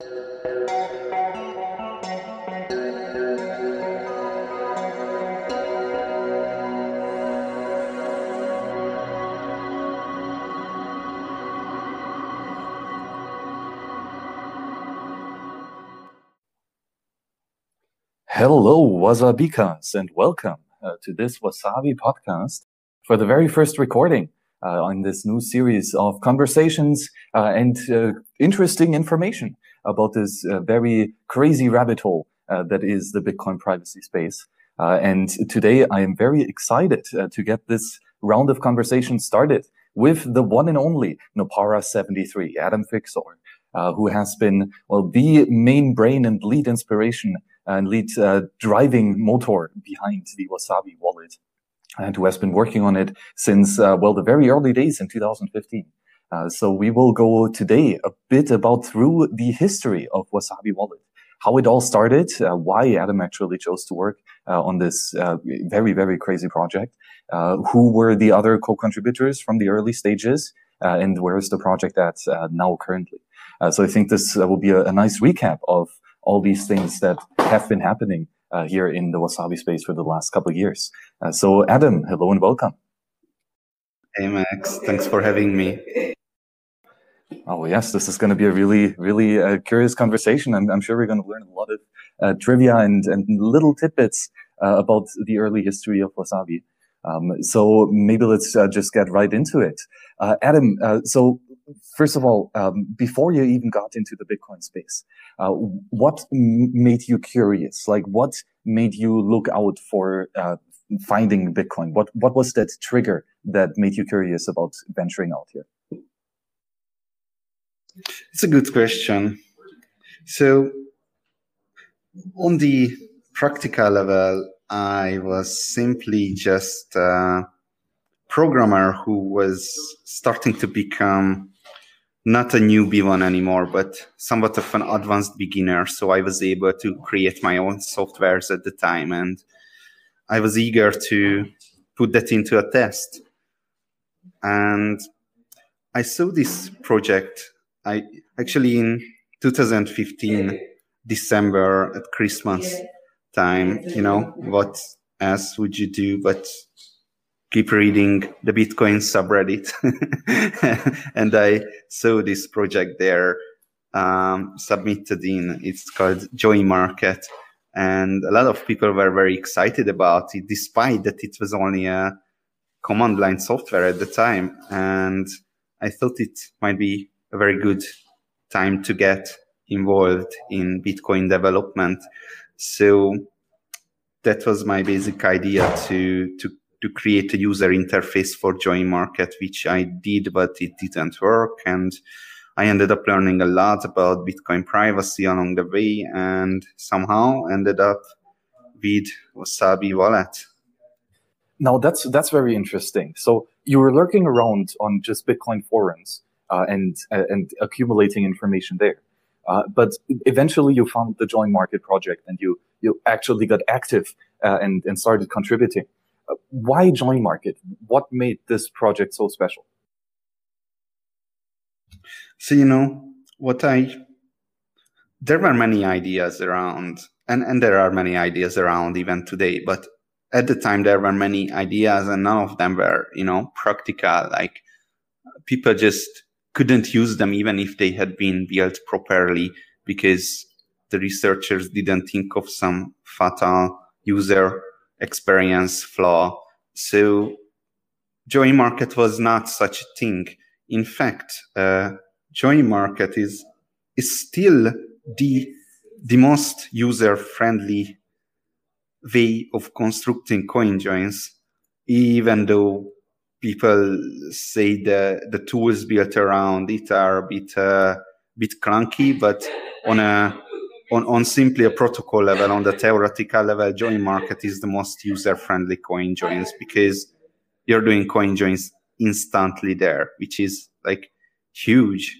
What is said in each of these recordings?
Hello, Wasabikas, and welcome to this Wasabi podcast for the very first recording on this new series of conversations and interesting information about this very crazy rabbit hole that is the Bitcoin privacy space. And today I am very excited to get this round of conversation started with the one and only Nopara73, Adam Fixor, who has been, well, the main brain and lead inspiration and lead driving motor behind the Wasabi wallet, and who has been working on it since, well, the very early days in 2015. So we will go today a bit about through the history of Wasabi wallet, how it all started, why Adam actually chose to work on this very, very crazy project, who were the other co-contributors from the early stages, and where is the project at now currently. So I think this will be a nice recap of all these things that have been happening here in the Wasabi space for the last couple of years. So Adam, hello and welcome. Hey Max, thanks for having me. Oh yes, this is going to be a really, really curious conversation. I'm sure we're going to learn a lot of trivia and little tidbits about the early history of Wasabi. So maybe let's just get right into it. Adam, so first of all, before you even got into the Bitcoin space, what made you curious? Like, what made you look out for finding Bitcoin? What was that trigger that made you curious about venturing out here? It's a good question. So, on the practical level, I was simply just a programmer who was starting to become not a newbie one anymore, but somewhat of an advanced beginner. So I was able to create my own softwares at the time, and I was eager to put that into a test. And I saw this project. I actually in 2015, December at Christmas time, what else would you do but keep reading the Bitcoin subreddit? And I saw this project there submitted in, it's called Joy Market. And a lot of people were very excited about it, despite that it was only a command line software at the time. And I thought it might be a very good time to get involved in Bitcoin development. So that was my basic idea to create a user interface for Joy Market, which I did, but it didn't work. And I ended up learning a lot about Bitcoin privacy along the way, and somehow ended up with Wasabi wallet. Now that's very interesting. So you were lurking around on just Bitcoin forums and accumulating information there, but eventually you found the Joy Market project, and you actually got active and started contributing. Why Joy Market? What made this project so special? So, there were many ideas around, and there are many ideas around even today, but at the time there were many ideas and none of them were, practical. Like, people just couldn't use them even if they had been built properly, because the researchers didn't think of some fatal user experience flaw. So Joy Market was not such a thing. In fact, Joy Market is still the most user-friendly way of constructing coin joins, even though people say the tools built around it are a bit clunky, but on simply a protocol level, on the theoretical level, Joy Market is the most user-friendly coin joins, because you're doing coin joins instantly there, which is like huge.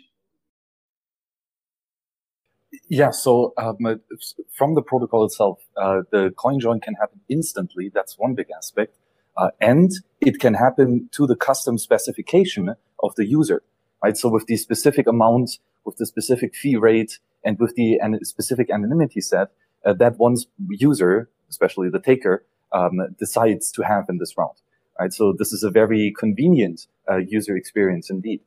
Yeah, so from the protocol itself, the coin join can happen instantly. That's one big aspect. And it can happen to the custom specification of the user, right? So with the specific amount, with the specific fee rate, and with the specific anonymity set that one's user, especially the taker, decides to have in this round. Right? So this is a very convenient user experience indeed.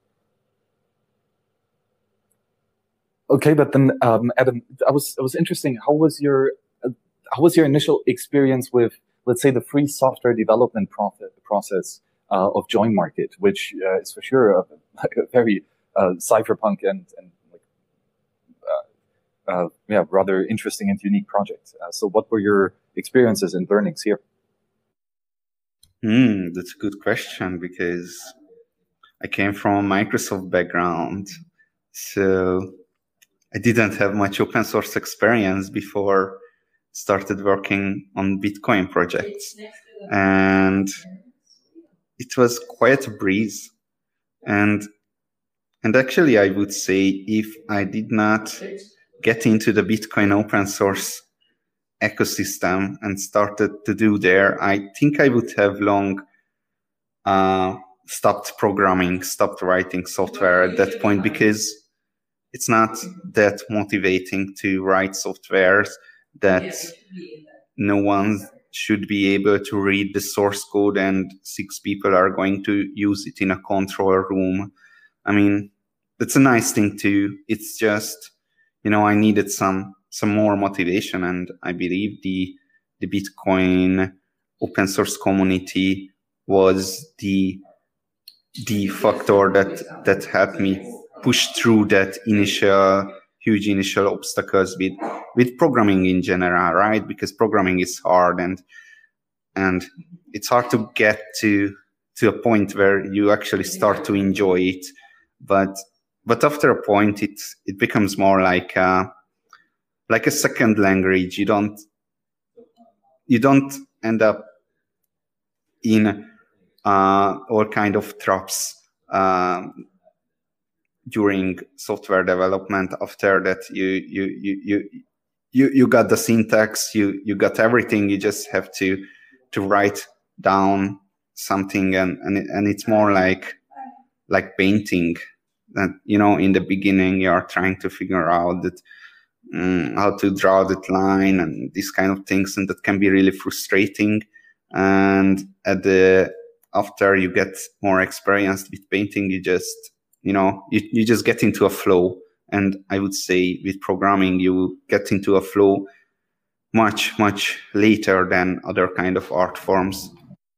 Okay, but then Adam, I was interesting. How was your initial experience with, let's say, the free software development process of JoinMarket, which is for sure a very cypherpunk and rather interesting and unique project. So what were your experiences and learnings here? That's a good question, because I came from a Microsoft background, so I didn't have much open source experience before started working on Bitcoin projects. And it was quite a breeze. And actually, I would say if I did not get into the Bitcoin open source ecosystem and started to do there, I think I would have long stopped programming, stopped writing software at that point, because it's not that motivating to write softwares that no one should be able to read the source code and 6 people are going to use it in a control room. I mean, it's a nice thing too. It's just, I needed some more motivation, and I believe the Bitcoin open source community was the factor that helped me push through that huge initial obstacles with programming in general, right? Because programming is hard, and it's hard to get to a point where you actually start to enjoy it. But after a point, it becomes more like a second language. You don't end up in all kind of traps during software development. After that, you got the syntax, you got everything. You just have to write down something, and it's more like painting. That in the beginning you are trying to figure out that how to draw that line and these kind of things, and that can be really frustrating. And after you get more experienced with painting, you just you just get into a flow. And I would say with programming, you get into a flow much, much later than other kind of art forms.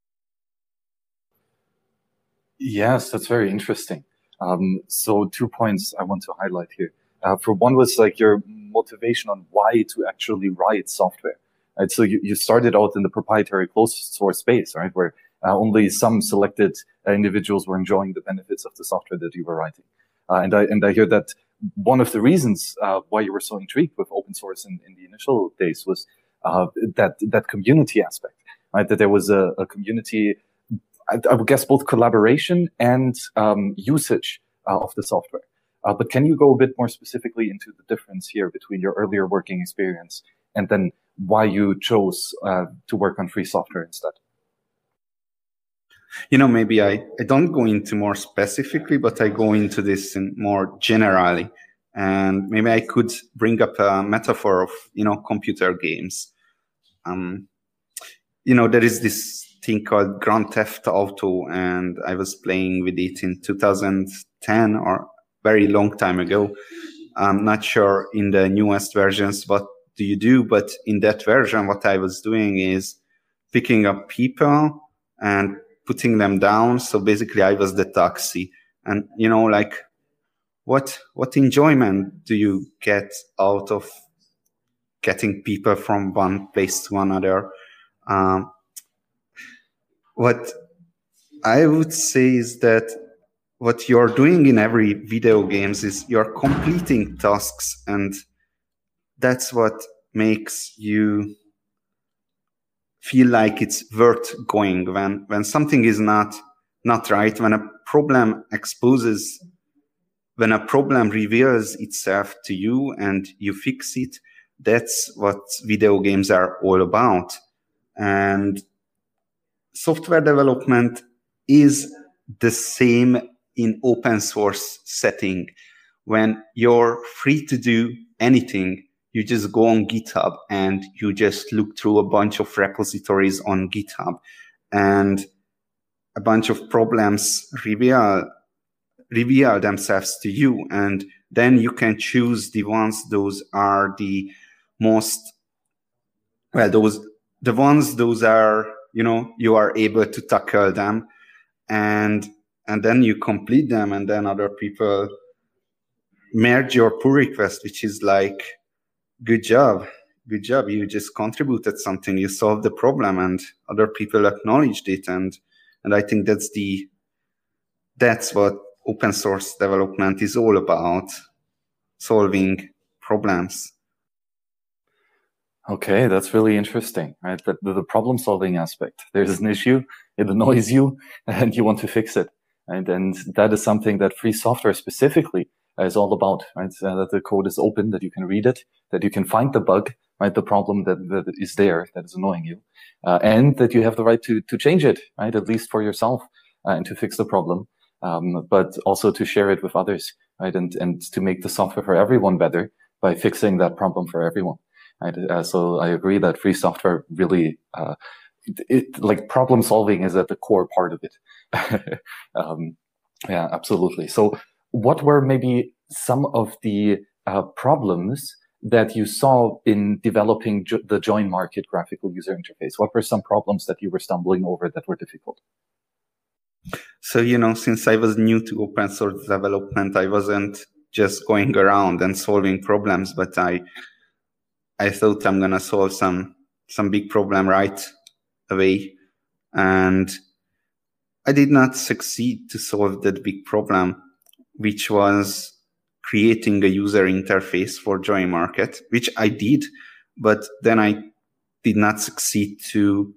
Yes, that's very interesting. So 2 points I want to highlight here. For one was like your motivation on why to actually write software. Right? So you started out in the proprietary closed source space, right, where only some selected individuals were enjoying the benefits of the software that you were writing. And I hear that one of the reasons why you were so intrigued with open source in the initial days was that community aspect, right? That there was a community, I would guess, both collaboration and usage of the software. But can you go a bit more specifically into the difference here between your earlier working experience and then why you chose to work on free software instead? Maybe I don't go into more specifically, but I go into this in more generally. And maybe I could bring up a metaphor of, computer games. There is this thing called Grand Theft Auto, and I was playing with it in 2010 or very long time ago. I'm not sure in the newest versions what do you do, but in that version, what I was doing is picking up people and putting them down. So basically I was the taxi. And, what enjoyment do you get out of getting people from one place to another? What I would say is that what you're doing in every video games is you're completing tasks, and that's what makes you feel like it's worth going. When something is not right, when a problem exposes, when a problem reveals itself to you and you fix it, that's what video games are all about. And software development is the same in open source setting. when you're free to do anything, you just go on GitHub and you just look through a bunch of repositories on GitHub, and a bunch of problems reveal themselves to you, and then you can choose the ones those are the most, well, those are, you are able to tackle them, and then you complete them, and then other people merge your pull request, which is like, good job, you just contributed something, you solved the problem, and other people acknowledged it. And I think that's what open source development is all about, solving problems. Okay, that's really interesting, right? The problem solving aspect. There's an issue, it annoys you, and you want to fix it. Right? And that is something that free software specifically is all about, right? That the code is open, that you can read it, that you can find the bug, right? The problem that is there, that is annoying you, and that you have the right to change it, right? At least for yourself, and to fix the problem, but also to share it with others, right? And to make the software for everyone better by fixing that problem for everyone. Right? So I agree that free software really, like problem solving is at the core part of it. Yeah, absolutely. So what were maybe some of the problems that you saw in developing the Join Market graphical user interface? What were some problems that you were stumbling over that were difficult? So, since I was new to open source development, I wasn't just going around and solving problems, but I thought I'm going to solve some big problem right away. And I did not succeed to solve that big problem, which was creating a user interface for Join Market, which I did, but then I did not succeed to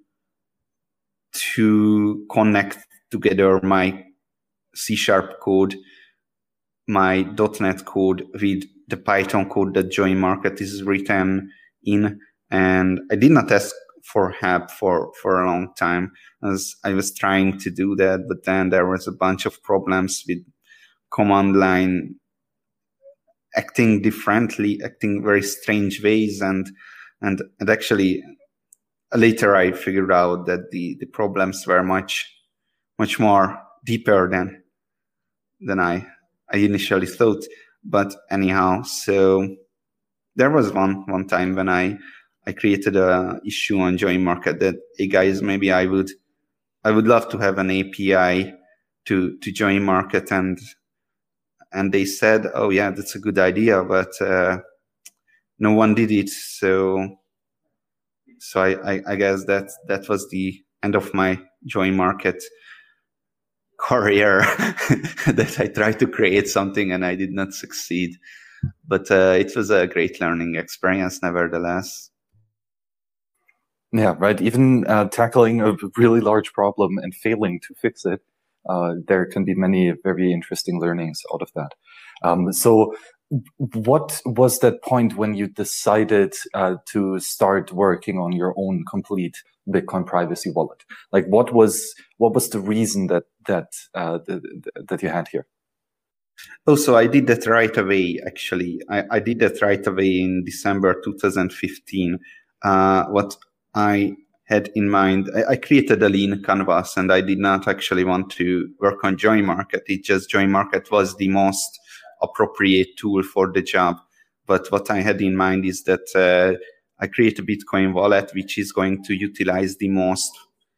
connect together my C# code, my .NET code with the Python code that Join Market is written in. And I did not ask for help for a long time, as I was trying to do that, but then there was a bunch of problems with command line acting differently, acting very strange ways, and actually later I figured out that the problems were much more deeper than I initially thought. But anyhow, so there was one time when I created a issue on Join Market that, hey guys, maybe I would love to have an API to Join Market, and they said, oh yeah, that's a good idea, but no one did it. So I guess that was the end of my Join Market career, that I tried to create something and I did not succeed. But it was a great learning experience, nevertheless. Yeah, right. Even tackling a really large problem and failing to fix it, there can be many very interesting learnings out of that. So what was that point when you decided to start working on your own complete Bitcoin privacy wallet? Like, what was the reason that you had here? Oh, so I did that right away, actually. I did that right away in December 2015. What I had in mind, I created a lean canvas, and I did not actually want to work on Join Market. It just Join Market was the most appropriate tool for the job. But what I had in mind is that I create a Bitcoin wallet which is going to utilize the most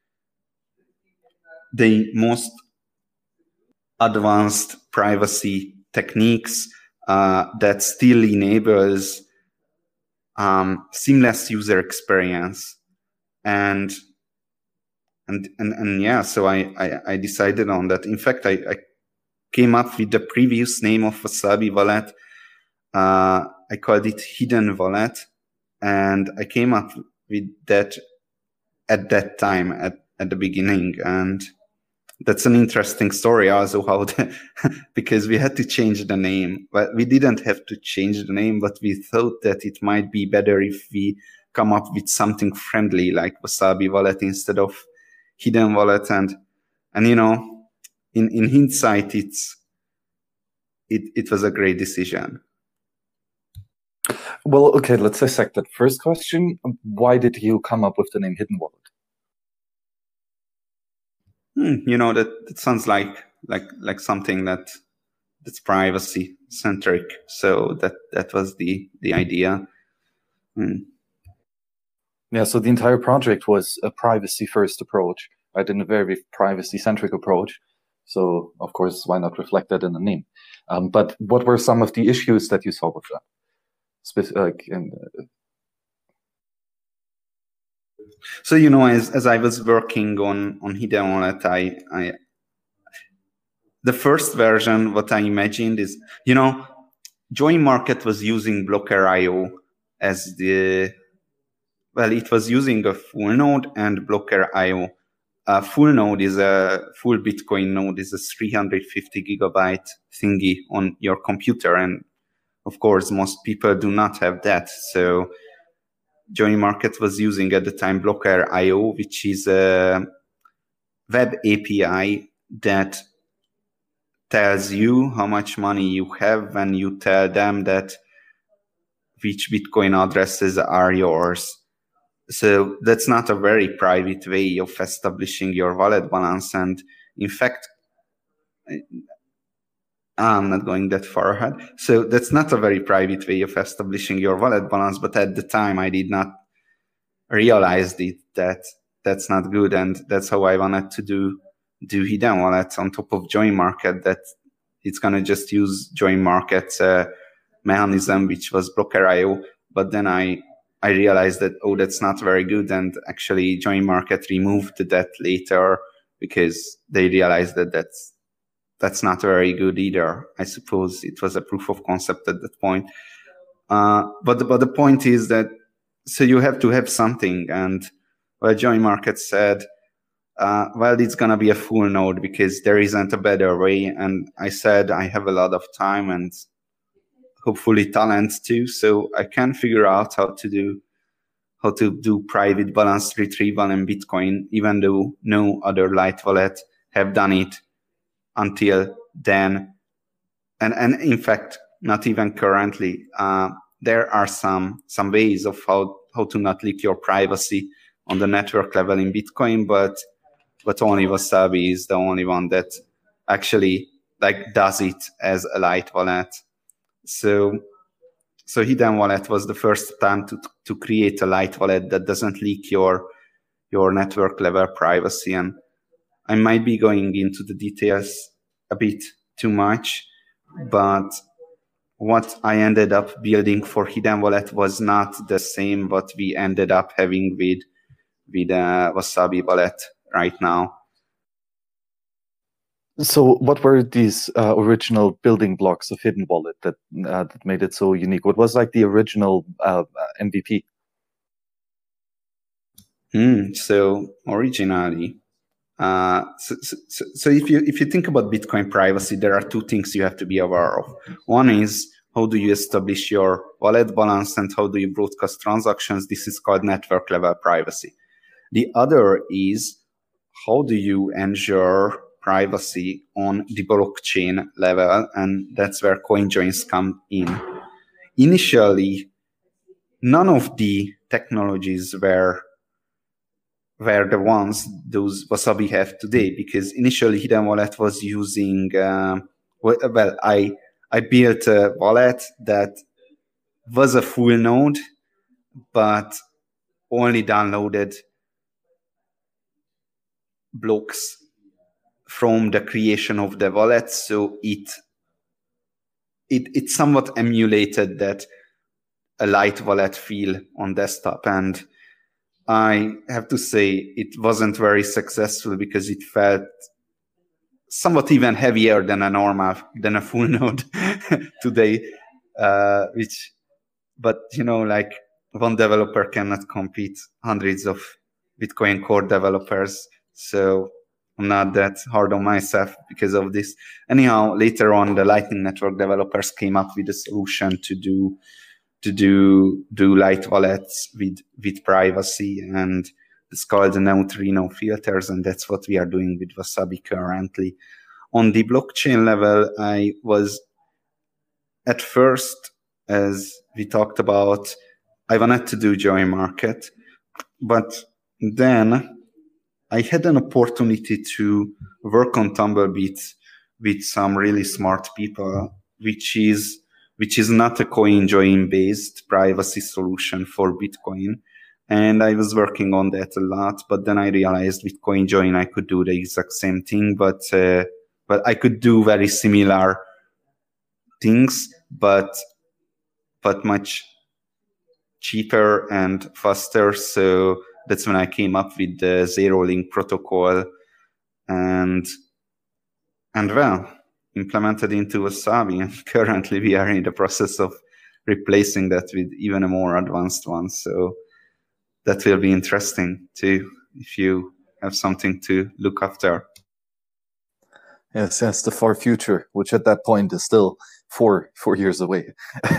advanced privacy techniques that still enables seamless user experience. And yeah, so I decided on that. In fact, I came up with the previous name of Wasabi Wallet. I called it Hidden Wallet, and I came up with that at that time, at the beginning. And that's an interesting story also, how because we had to change the name, but we didn't have to change the name, but we thought that it might be better if we come up with something friendly like Wasabi Wallet instead of Hidden Wallet. And in hindsight, it was a great decision. Well, okay, let's dissect that first question. Why did you come up with the name Hidden Wallet? That sounds like something that's privacy centric. So that was the idea. Yeah, so the entire project was a privacy first approach, right? In a very privacy centric approach. So of course, why not reflect that in the name? But what were some of the issues that you saw with that? So as I was working on Hidden Wallet, I the first version, what I imagined is, Join Market was using Blocker.io as it was using a full node and Blocker.io. A full node is a full Bitcoin node is a 350 gigabyte thingy on your computer. And of course, most people do not have that. So Join Market was using at the time Blocker.io, which is a web API that tells you how much money you have when you tell them that which Bitcoin addresses are yours. So that's not a very private way of establishing your wallet balance. And in fact, I'm not going that far ahead. So that's not a very private way of establishing your wallet balance. But at the time, I did not realize that that's not good. And that's how I wanted to do Hidden Wallet on top of Join Market, that it's going to just use Join Market's mechanism, which was Blocker.io. But then I realized that, that's not very good. And actually Join Market removed that later because they realized that that's not very good either. I suppose it was a proof of concept at that point. But the point is that, so you have to have something. And Join Market said, it's going to be a full node because there isn't a better way. And I said, I have a lot of time and hopefully talent too. So I can figure out how to do private balance retrieval in Bitcoin, even though no other light wallet have done it until then. And in fact, not even currently. There are some ways of how to not leak your privacy on the network level in Bitcoin, but only Wasabi is the only one that actually does it as a light wallet. So Hidden Wallet was the first time to create a light wallet that doesn't leak your network level privacy. And I might be going into the details a bit too much, but what I ended up building for Hidden Wallet was not the same what we ended up having with Wasabi Wallet right now. So what were these original building blocks of Hidden Wallet that made it so unique? What was the original MVP? So originally, so if you think about Bitcoin privacy, there are two things you have to be aware of. One is, how do you establish your wallet balance and how do you broadcast transactions? This is called network level privacy. The other is, how do you ensure privacy on the blockchain level? And that's where CoinJoins come in. Initially, none of the technologies were the ones those Wasabi have today, because initially Hidden Wallet was using, I built a wallet that was a full node, but only downloaded blocks from the creation of the wallet. So it somewhat emulated that a light wallet feel on desktop. And I have to say it wasn't very successful because it felt somewhat even heavier than a full node today, but one developer cannot compete hundreds of Bitcoin Core developers. So I'm not that hard on myself because of this. Anyhow, later on, the Lightning Network developers came up with a solution to do light wallets with privacy, and it's called the neutrino filters, and that's what we are doing with Wasabi currently. On the blockchain level, I was at first, as we talked about, I wanted to do join market, but then I had an opportunity to work on Tumblebeat with some really smart people, which is not a CoinJoin based privacy solution for Bitcoin. And I was working on that a lot, but then I realized with CoinJoin I could do the exact same thing, but I could do very similar things, but much cheaper and faster. So that's when I came up with the Zero Link protocol, and well, implemented into Wasabi. And currently we are in the process of replacing that with even a more advanced one. So that will be interesting too, if you have something to look after. Yes, the far future, which at that point is still 4 years away.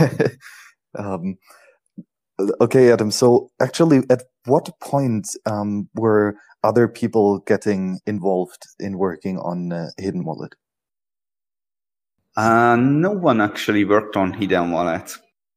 Okay, Adam. So actually, at what point were other people getting involved in working on Hidden Wallet? No one actually worked on Hidden Wallet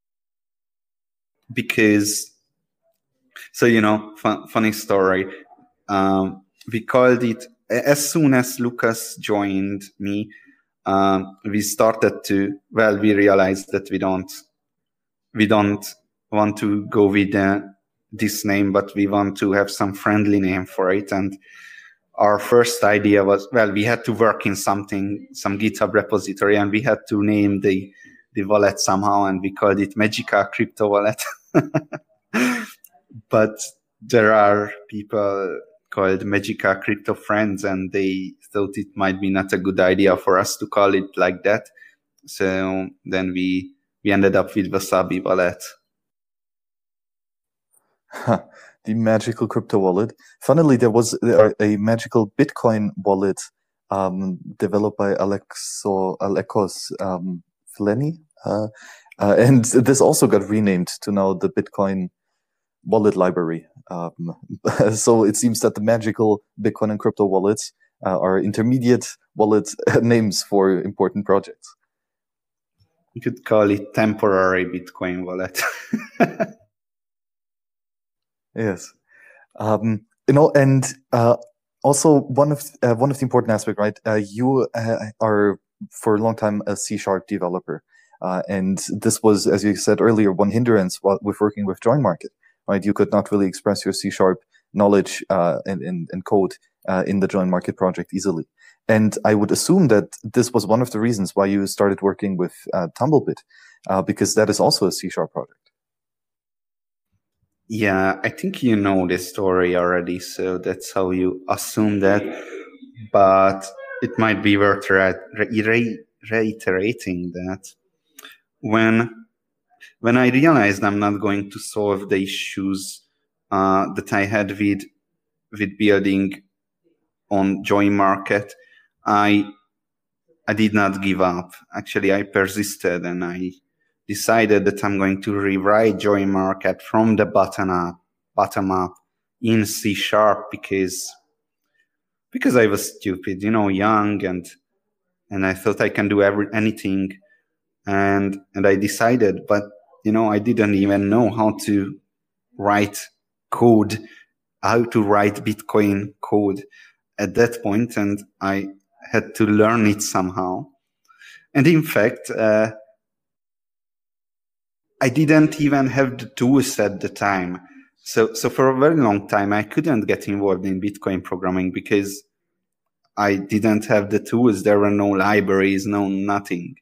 because, so, funny story. We called it, as soon as Lucas joined me, we realized that we don't want to go with this name, but we want to have some friendly name for it. And our first idea was, we had to work in some GitHub repository, and we had to name the wallet somehow, and we called it Magica Crypto Wallet. But there are people called Magica Crypto Friends, and they thought it might be not a good idea for us to call it like that. So then we ended up with Wasabi Wallet. The magical crypto wallet. Funnily, there was a magical Bitcoin wallet developed by Alekos Flenny, and this also got renamed to now the Bitcoin wallet library. So it seems that the magical Bitcoin and crypto wallets are intermediate wallet names for important projects. You could call it temporary Bitcoin wallet. Yes, and also one of the important aspects, right? You are for a long time a C# developer, and this was, as you said earlier, one hindrance with working with Join Market, right? You could not really express your C# knowledge and code in the Join Market project easily, and I would assume that this was one of the reasons why you started working with Tumblebeat, because that is also a C# project. Yeah, I think you know the story already, so that's how you assume that. But it might be worth reiterating that when I realized I'm not going to solve the issues that I had with building on Join Market, I did not give up. Actually, I persisted, and I decided that I'm going to rewrite Join Market from the bottom up in C# because I was stupid, young, and I thought I can do anything, and I decided, but I didn't even know how to write code, how to write Bitcoin code at that point, and I had to learn it somehow. And in fact, I didn't even have the tools at the time. So for a very long time, I couldn't get involved in Bitcoin programming because I didn't have the tools. There were no libraries, no nothing.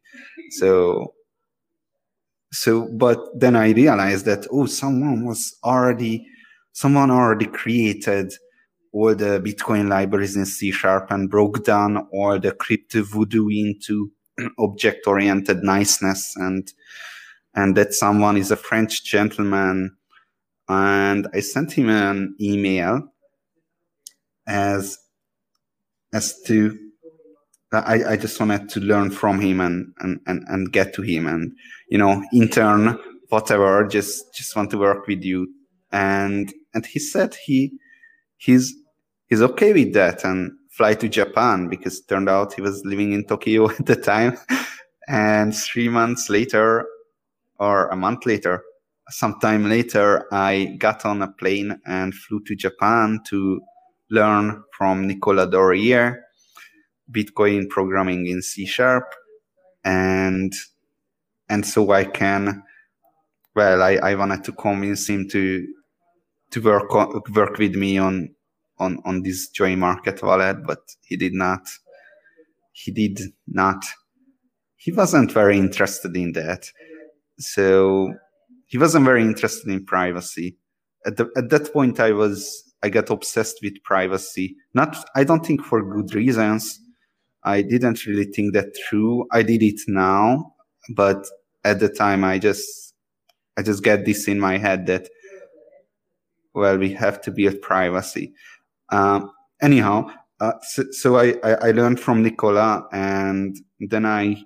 But then I realized that, someone already created all the Bitcoin libraries in C# and broke down all the crypto voodoo into object-oriented niceness, and that someone is a French gentleman. And I sent him an email as to, I just wanted to learn from him and get to him, and, intern, whatever, just want to work with you. And he said he's okay with that and fly to Japan, because it turned out he was living in Tokyo at the time. And 3 months later, or a month later, sometime later, I got on a plane and flew to Japan to learn from Nicola Dorier Bitcoin programming in C#, and so I can. Well, I wanted to convince him to work with me on this Join Market wallet, but he did not. He wasn't very interested in that. So he wasn't very interested in privacy. At that point, I got obsessed with privacy. I don't think for good reasons. I didn't really think that through. I did it now, but at the time, I just get this in my head that, well, we have to build privacy. Anyhow, so I learned from Nicola, and then I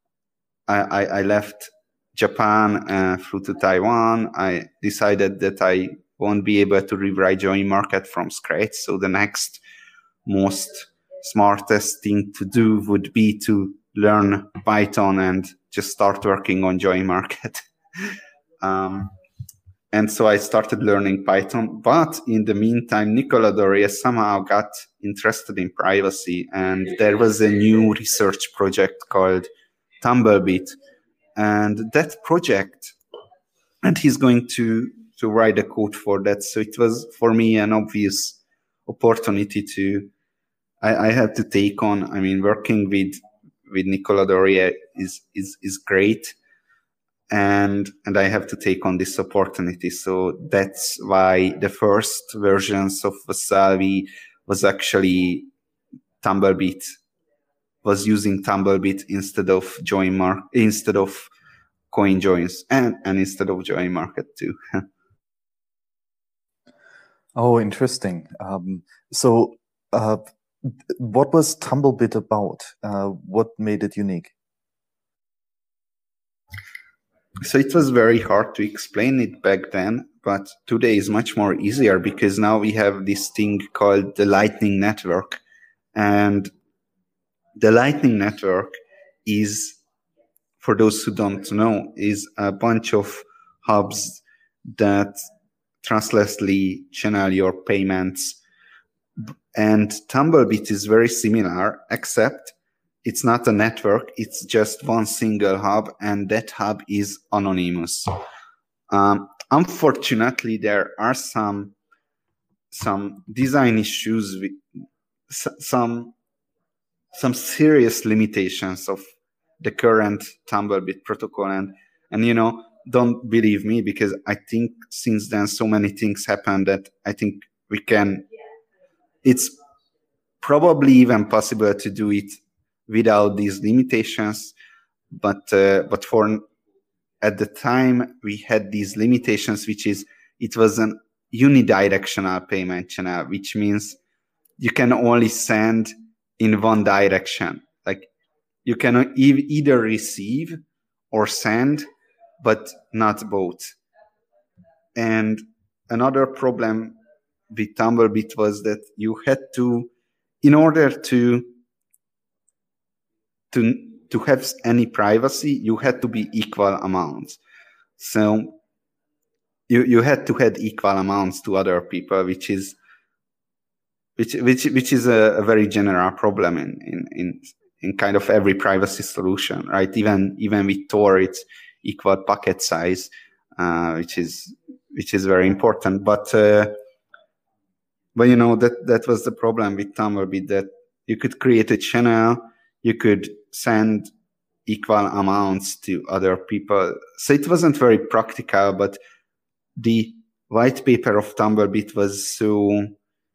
left Japan, flew to Taiwan. I decided that I won't be able to rewrite Join Market from scratch. So the next most smartest thing to do would be to learn Python and just start working on Join Market. And so I started learning Python. But in the meantime, Nicola Dorier somehow got interested in privacy. And there was a new research project called Tumblebit. And that project, and he's going to write a code for that. So it was for me an obvious opportunity I have to take on. I mean, working with Nicola Dorier is great. And I have to take on this opportunity. So that's why the first versions of Wasabi was actually Tumblebit, was using Tumblebit instead of CoinJoins, and instead of Join Market too. Oh, interesting. So what was Tumblebit about? What made it unique? So it was very hard to explain it back then, but today is much more easier because now we have this thing called the Lightning Network. And the Lightning Network is, for those who don't know, is a bunch of hubs that trustlessly channel your payments. And Tumblebit is very similar, except it's not a network. It's just one single hub, and that hub is anonymous. Unfortunately, there are some design issues with some serious limitations of the current Tumblebit protocol, and don't believe me, because I think since then so many things happened that I think it's probably even possible to do it without these limitations, but for at the time we had these limitations, which is it was an unidirectional payment channel, which means you can only send in one direction. Like you can either receive or send, but not both. And another problem with Tumblebit was that you had to, in order to have any privacy, you had to be equal amounts. So you had to have equal amounts to other people, which is a very general problem in kind of every privacy solution, right? Even with Tor, it's equal packet size, which is very important. But that was the problem with Tumblebit, that you could create a channel, you could send equal amounts to other people. So it wasn't very practical, but the white paper of Tumblebit was so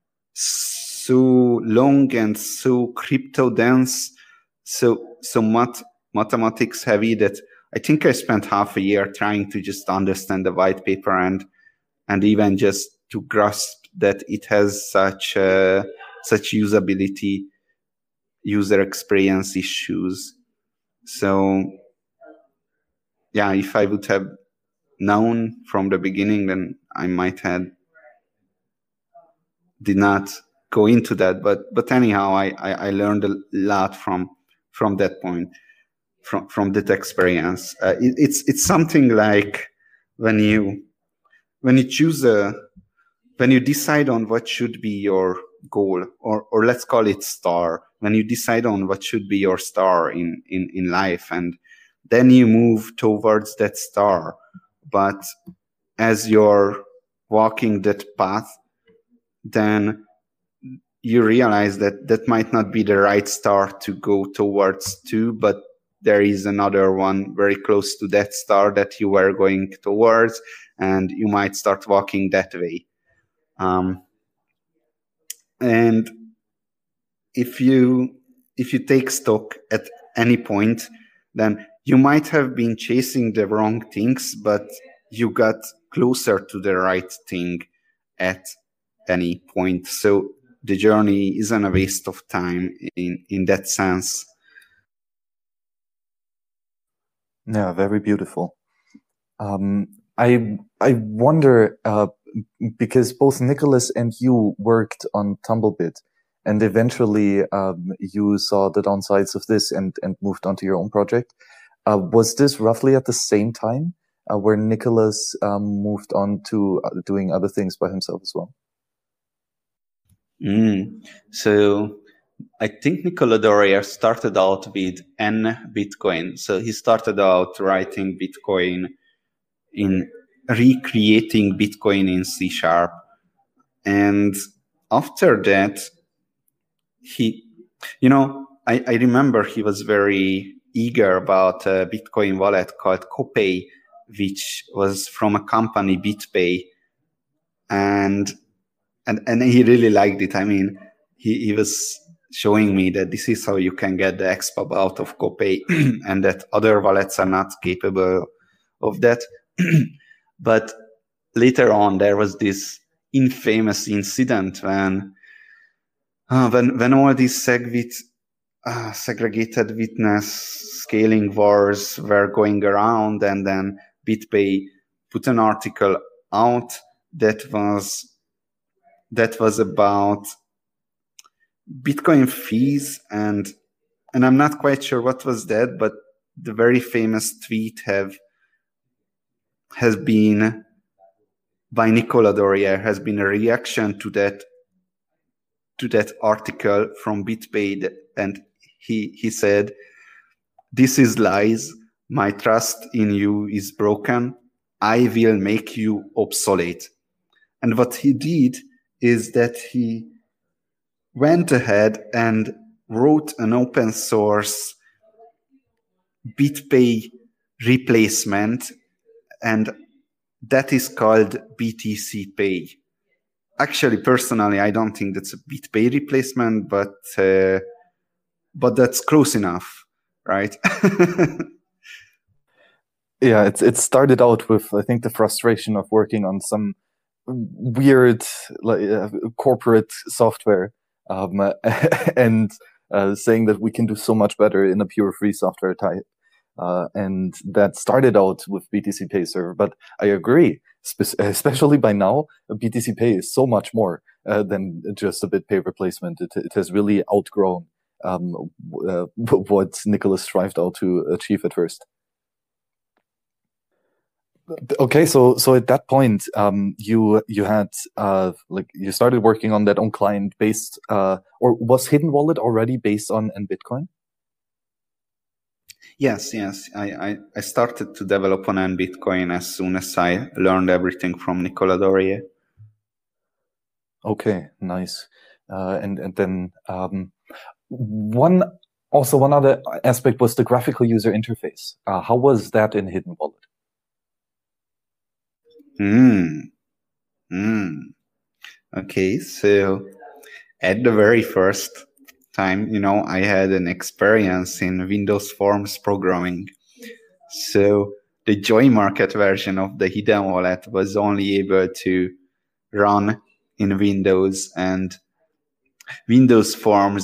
long and so crypto dense, so mathematics heavy, that I think I spent half a year trying to just understand the white paper and even just to grasp that it has such usability, user experience issues. So yeah, if I would have known from the beginning, then I might have did not go into that. But anyhow, I learned a lot from that point. from that experience. It's something like when you decide on what should be your goal, or let's call it star, when you decide on what should be your star in life, and then you move towards that star. But as you're walking that path, then you realize that that might not be the right star to go towards to, but there is another one very close to that star that you were going towards, and you might start walking that way. And if you take stock at any point, then you might have been chasing the wrong things, but you got closer to the right thing at any point. So the journey isn't a waste of time in that sense. Yeah, very beautiful. I wonder, because both Nicholas and you worked on Tumblebit, and eventually you saw the downsides of this and moved on to your own project. Was this roughly at the same time where Nicholas moved on to doing other things by himself as well? So I think Nicola Dorier started out with Bitcoin. So he started out writing Bitcoin, in recreating Bitcoin in C#. And after that, I remember he was very eager about a Bitcoin wallet called Copay, which was from a company, BitPay. And he really liked it. I mean, he was showing me that this is how you can get the XPub out of Copay and that other wallets are not capable of that. But later on, there was this infamous incident when all these segregated witness scaling wars were going around, and then BitPay put an article out that was about Bitcoin fees, and I'm not quite sure what was that, but the very famous tweet has been by Nicola Dorier, has been a reaction to that article from BitPay, and he said, "This is lies. My trust in you is broken. I will make you obsolete." And what he did is that he went ahead and wrote an open source BitPay replacement, and that is called BTC Pay. Actually, personally, I don't think that's a BitPay replacement, but that's close enough, right? Yeah, it started out with, I think, the frustration of working on some weird corporate software, and saying that we can do so much better in a pure free software type. And that started out with BTC Pay Server. But I agree, especially by now, BTC Pay is so much more than just a BitPay replacement. It has really outgrown what Nicholas strived out to achieve at first. Okay, so at that point, you had you started working on that on client based, or was Hidden Wallet already based on Bitcoin? Yes. I started to develop on Bitcoin as soon as I learned everything from Nicola Dorier. Okay, nice. And then one other aspect was the graphical user interface. How was that in Hidden Wallet? Okay, so at the very first time, I had an experience in Windows Forms programming. So the Joy Market version of the Hidden Wallet was only able to run in Windows, and Windows Forms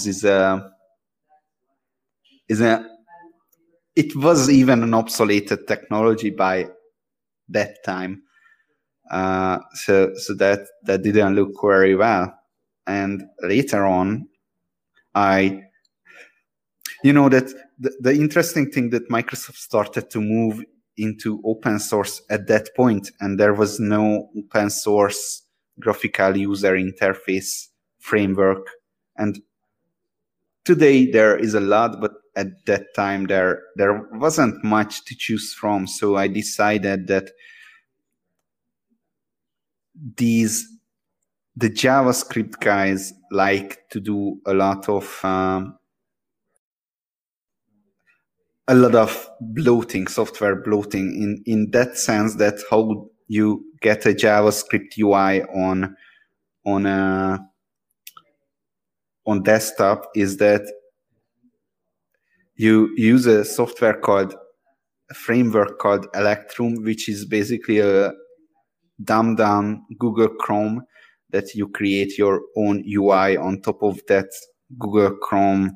it was even an obsoleted technology by that time. So that didn't look very well. And later on, you know that the interesting thing that Microsoft started to move into open source at that point, and there was no open source graphical user interface framework. And today there is a lot, but at that time there wasn't much to choose from. So I decided that the JavaScript guys like to do a lot of bloating, software bloating, in that sense, that how you get a JavaScript UI on desktop is that you use a framework called Electrum, which is basically a dumbed down Google Chrome that you create your own UI on top of that Google Chrome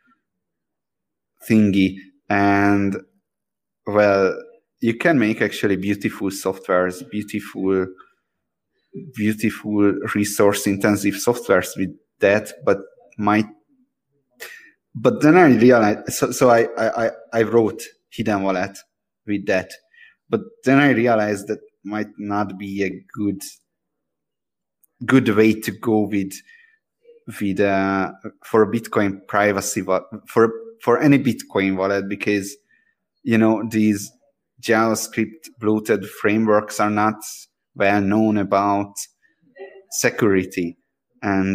thingy. And well, you can make actually beautiful softwares, beautiful resource intensive softwares with that, but then I realized, so I wrote Hidden Wallet with that, but then I realized that might not be a good way to go with for a Bitcoin privacy for any Bitcoin wallet, because these JavaScript bloated frameworks are not well known about security, and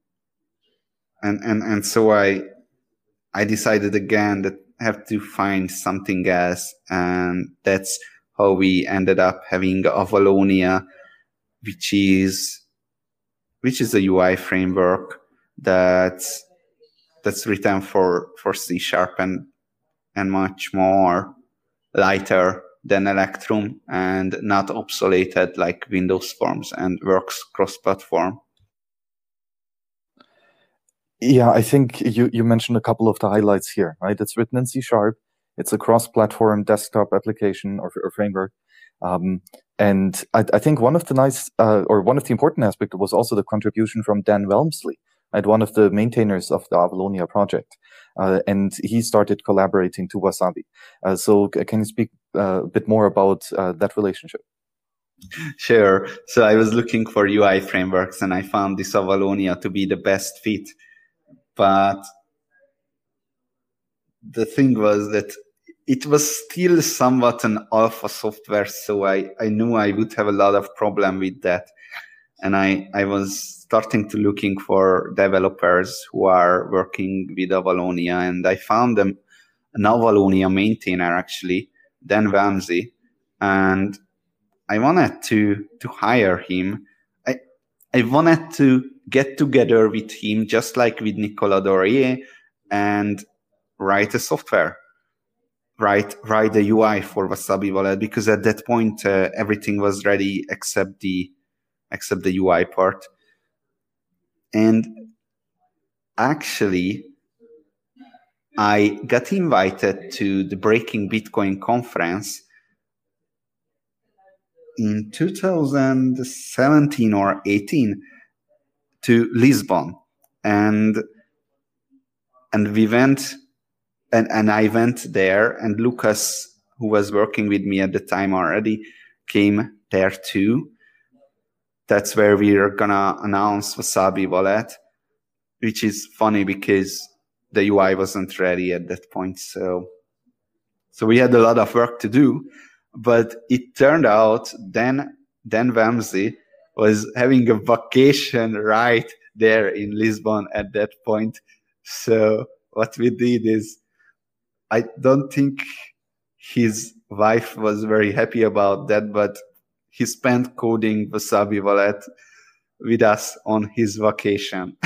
so I decided again that I have to find something else, and that's how we ended up having Avalonia, which is a UI framework that's written for C# and much more lighter than Electrum, and not obsoleted like Windows Forms, and works cross-platform. Yeah, I think you mentioned a couple of the highlights here, right? It's written in C#. It's a cross-platform desktop application or framework. And I think one of the one of the important aspects was also the contribution from Dan Walmsley, right? One of the maintainers of the Avalonia project. And he started collaborating to Wasabi. So can you speak a bit more about that relationship? Sure. So I was looking for UI frameworks, and I found this Avalonia to be the best fit. But the thing was that it was still somewhat an alpha software, so I knew I would have a lot of problem with that. And I was starting to looking for developers who are working with Avalonia, and I found an Avalonia maintainer, actually, Dan Walmsley, and I wanted to hire him. I wanted to get together with him, just like with Nicolas Dorier, and write a software, write the UI for Wasabi Wallet, because at that point everything was ready except the UI part. And actually, I got invited to the Breaking Bitcoin conference in 2017 or 18 to Lisbon, and we went, and I went there, and Lucas, who was working with me at the time already, came there too. That's where we're gonna announce Wasabi Wallet, which is funny because the UI wasn't ready at that point. So we had a lot of work to do, but it turned out Dan Walmsley was having a vacation right there in Lisbon at that point. So what we did is, I don't think his wife was very happy about that, but he spent coding Wasabi Wallet with us on his vacation.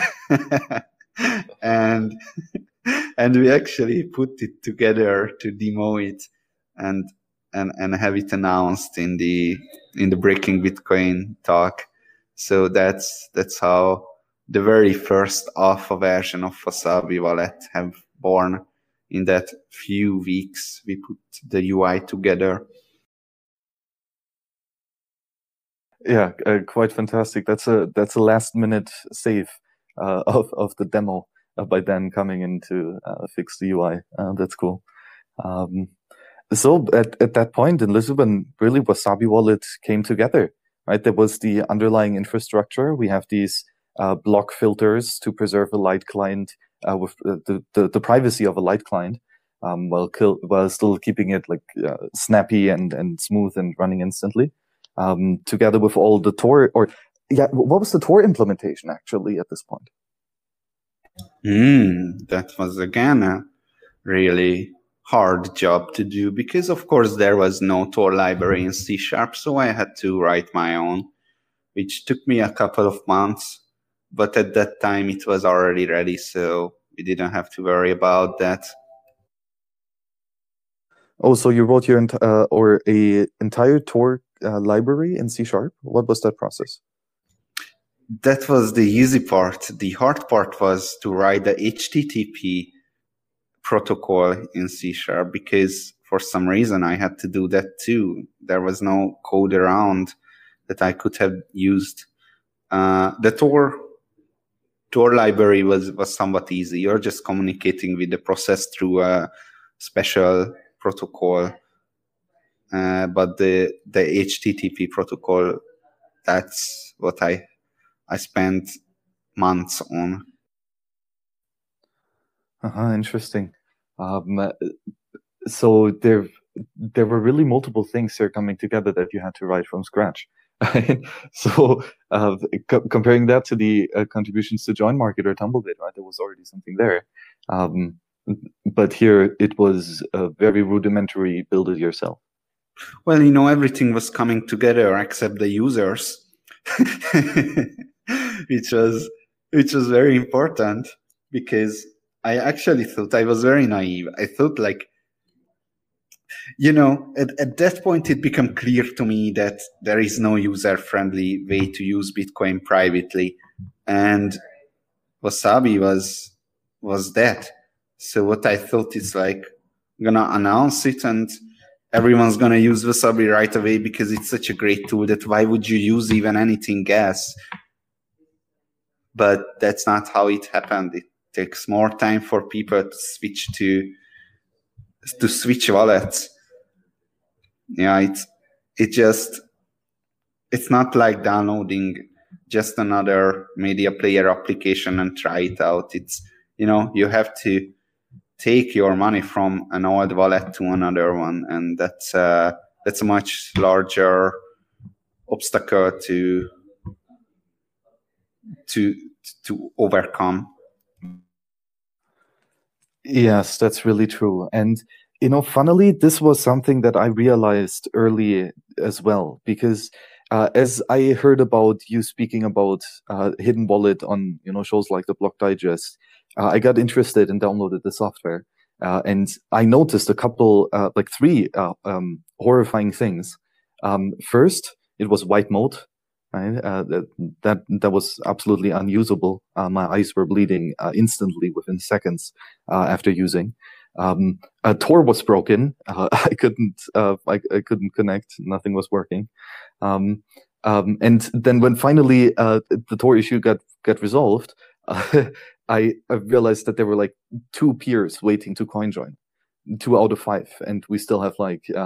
and we actually put it together to demo it and have it announced in the Breaking Bitcoin talk. So that's how the very first alpha version of Wasabi Wallet have born. In that few weeks, we put the UI together. Yeah, quite fantastic. That's a last minute save of the demo. by then coming in to fix the UI. That's cool. So at that point in Lisbon, really Wasabi Wallet came together, right? There was the underlying infrastructure. We have these block filters to preserve a light client with the privacy of a light client, while still keeping it like snappy and smooth and running instantly. Together with all the Tor, what was the Tor implementation actually at this point? That was again a really hard job to do because, of course, there was no Tor library in C#, so I had to write my own, which took me a couple of months. But at that time, it was already ready, so we didn't have to worry about that. Oh, so you wrote your entire Tor library in C#? What was that process? That was the easy part. The hard part was to write the HTTP protocol in C# because for some reason I had to do that too. There was no code around that I could have used. The Tor library was somewhat easy. You're just communicating with the process through a special protocol. But the HTTP protocol, that's what I spent months on. Interesting. So there were really multiple things here coming together that you had to write from scratch. So comparing that to the contributions to JoinMarket or Tumblebit, right, there was already something there. But here it was a very rudimentary build it yourself. Well, everything was coming together except the users, which was very important because I actually thought I was very naive. I thought at that point it became clear to me that there is no user-friendly way to use Bitcoin privately. And Wasabi was that. So what I thought is I'm going to announce it and everyone's going to use Wasabi right away because it's such a great tool that why would you use even anything else? But that's not how it happened. It takes more time for people to switch wallets. Yeah, it's not like downloading just another media player application and try it out. It's, you have to take your money from an old wallet to another one, and that's a much larger obstacle to overcome. Yes, that's really true. And funnily, this was something that I realized early as well, because as I heard about you speaking about Hidden Wallet on shows like the Block Digest, I got interested and downloaded the software, and I noticed a couple, three horrifying things. First, it was white mode. Right? That was absolutely unusable. My eyes were bleeding instantly within seconds after using. Tor was broken. I couldn't connect. Nothing was working. And then when finally the Tor issue got resolved, I realized that there were 2 peers waiting to CoinJoin, 2 out of 5, and we still have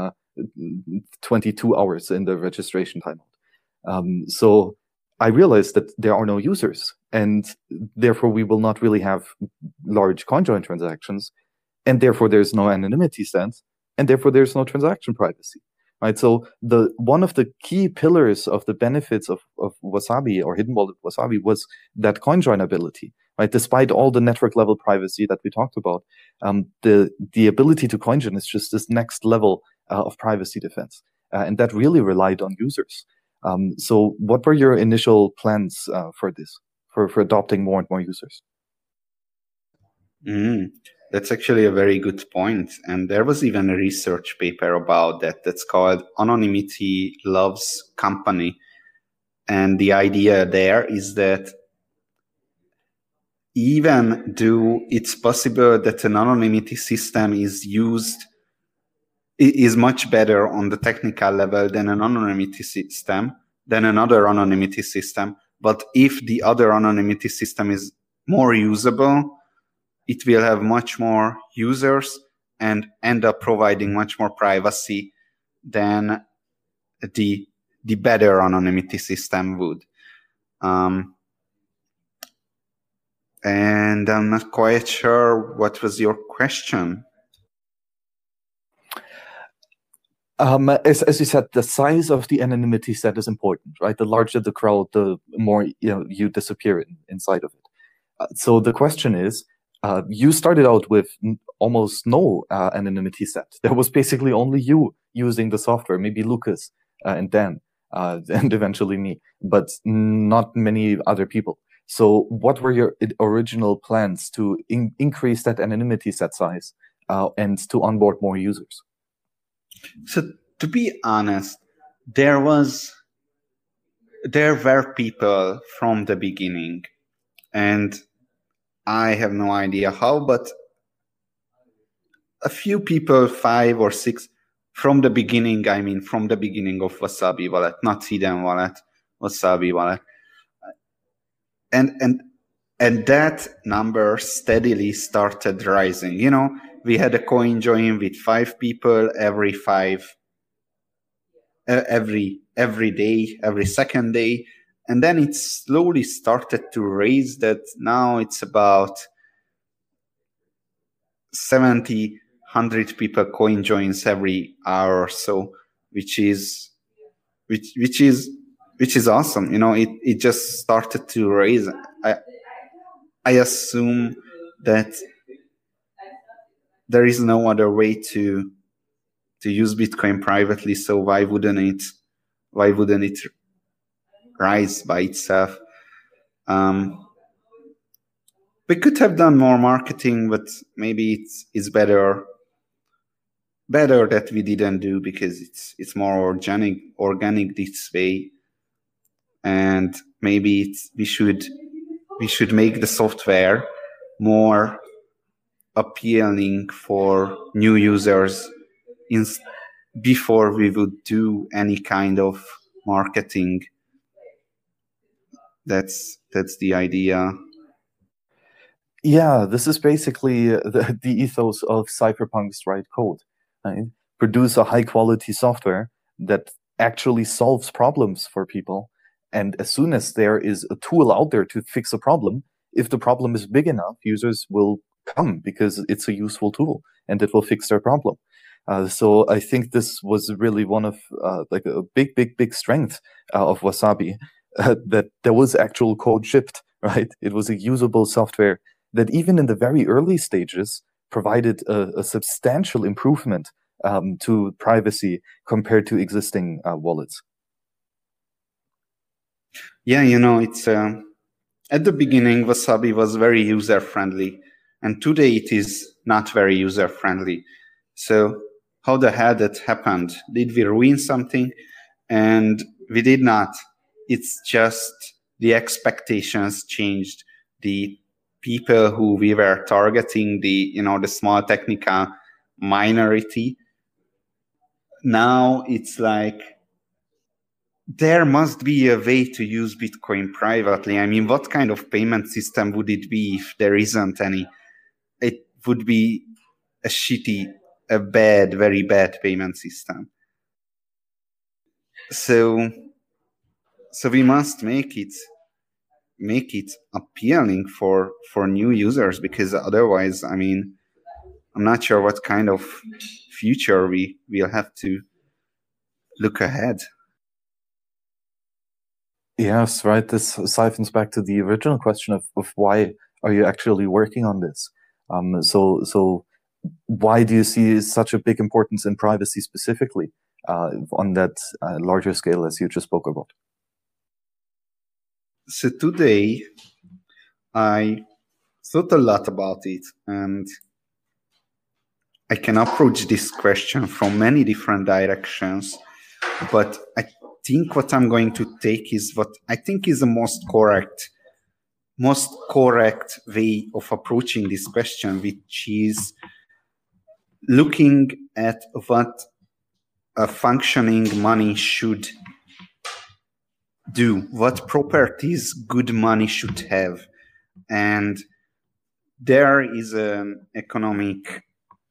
22 hours in the registration timeout. So I realized that there are no users, and therefore we will not really have large CoinJoin transactions, and therefore there's no anonymity sense, and therefore there's no transaction privacy, right? So one of the key pillars of the benefits of Wasabi or Hidden Wallet Wasabi was that CoinJoin ability, right? Despite all the network level privacy that we talked about, the ability to CoinJoin is just this next level of privacy defense, and that really relied on users. So what were your initial plans for this, for adopting more and more users? That's actually a very good point. And there was even a research paper about that that's called Anonymity Loves Company. And the idea there is that even though it's possible that an anonymity system is much better on the technical level than another anonymity system. But if the other anonymity system is more usable, it will have much more users and end up providing much more privacy than the better anonymity system would. And I'm not quite sure what was your question. As you said, the size of the anonymity set is important, right? The larger the crowd, the more you disappear inside of it. So the question is, you started out with almost no anonymity set. There was basically only you using the software, maybe Lucas and Dan, and eventually me, but not many other people. So what were your original plans to increase that anonymity set size and to onboard more users? So to be honest, there were people from the beginning, and I have no idea how, but a few people, 5 or 6 from the beginning, I mean from the beginning of Wasabi Wallet, not Hidden Wallet, Wasabi Wallet. And that number steadily started rising. You know, we had a coin join with 5 people every day, every second day. And then it slowly started to raise that now it's about 70, 100 people coin joins every hour or so, which is awesome. You know, it just started to raise. I assume that there is no other way to use Bitcoin privately, so why wouldn't it rise by itself? We could have done more marketing, but maybe it's better that we didn't do, because it's more organic this way. And maybe we should make the software more appealing for new users before we would do any kind of marketing. That's the idea. Yeah, this is basically the ethos of Cypherpunk's Write Code. Right? Produce a high-quality software that actually solves problems for people. And as soon as there is a tool out there to fix a problem, if the problem is big enough, users will come because it's a useful tool and it will fix their problem. So I think this was really one of like a big strength of Wasabi, that there was actual code shipped, right? It was a usable software that even in the very early stages provided a substantial improvement to privacy compared to existing wallets. Yeah, you know, it's at the beginning, Wasabi was very user-friendly, and today it is not very user-friendly. So how the hell that happened? Did we ruin something? And we did not. It's just the expectations changed. The people who we were targeting, the small technical minority, now it's like there must be a way to use Bitcoin privately. I mean, what kind of payment system would it be if there isn't any? It would be a bad, very bad payment system. So we must make it appealing for new users, because otherwise, I mean, I'm not sure what kind of future we'll have to look ahead. Yes, right. This siphons back to the original question of why are you actually working on this? So why do you see such a big importance in privacy specifically on that larger scale as you just spoke about? So today, I thought a lot about it, and I can approach this question from many different directions, but I think what I'm going to take is what I think is the most correct way of approaching this question, which is looking at what a functioning money should do, what properties good money should have. And there is an economic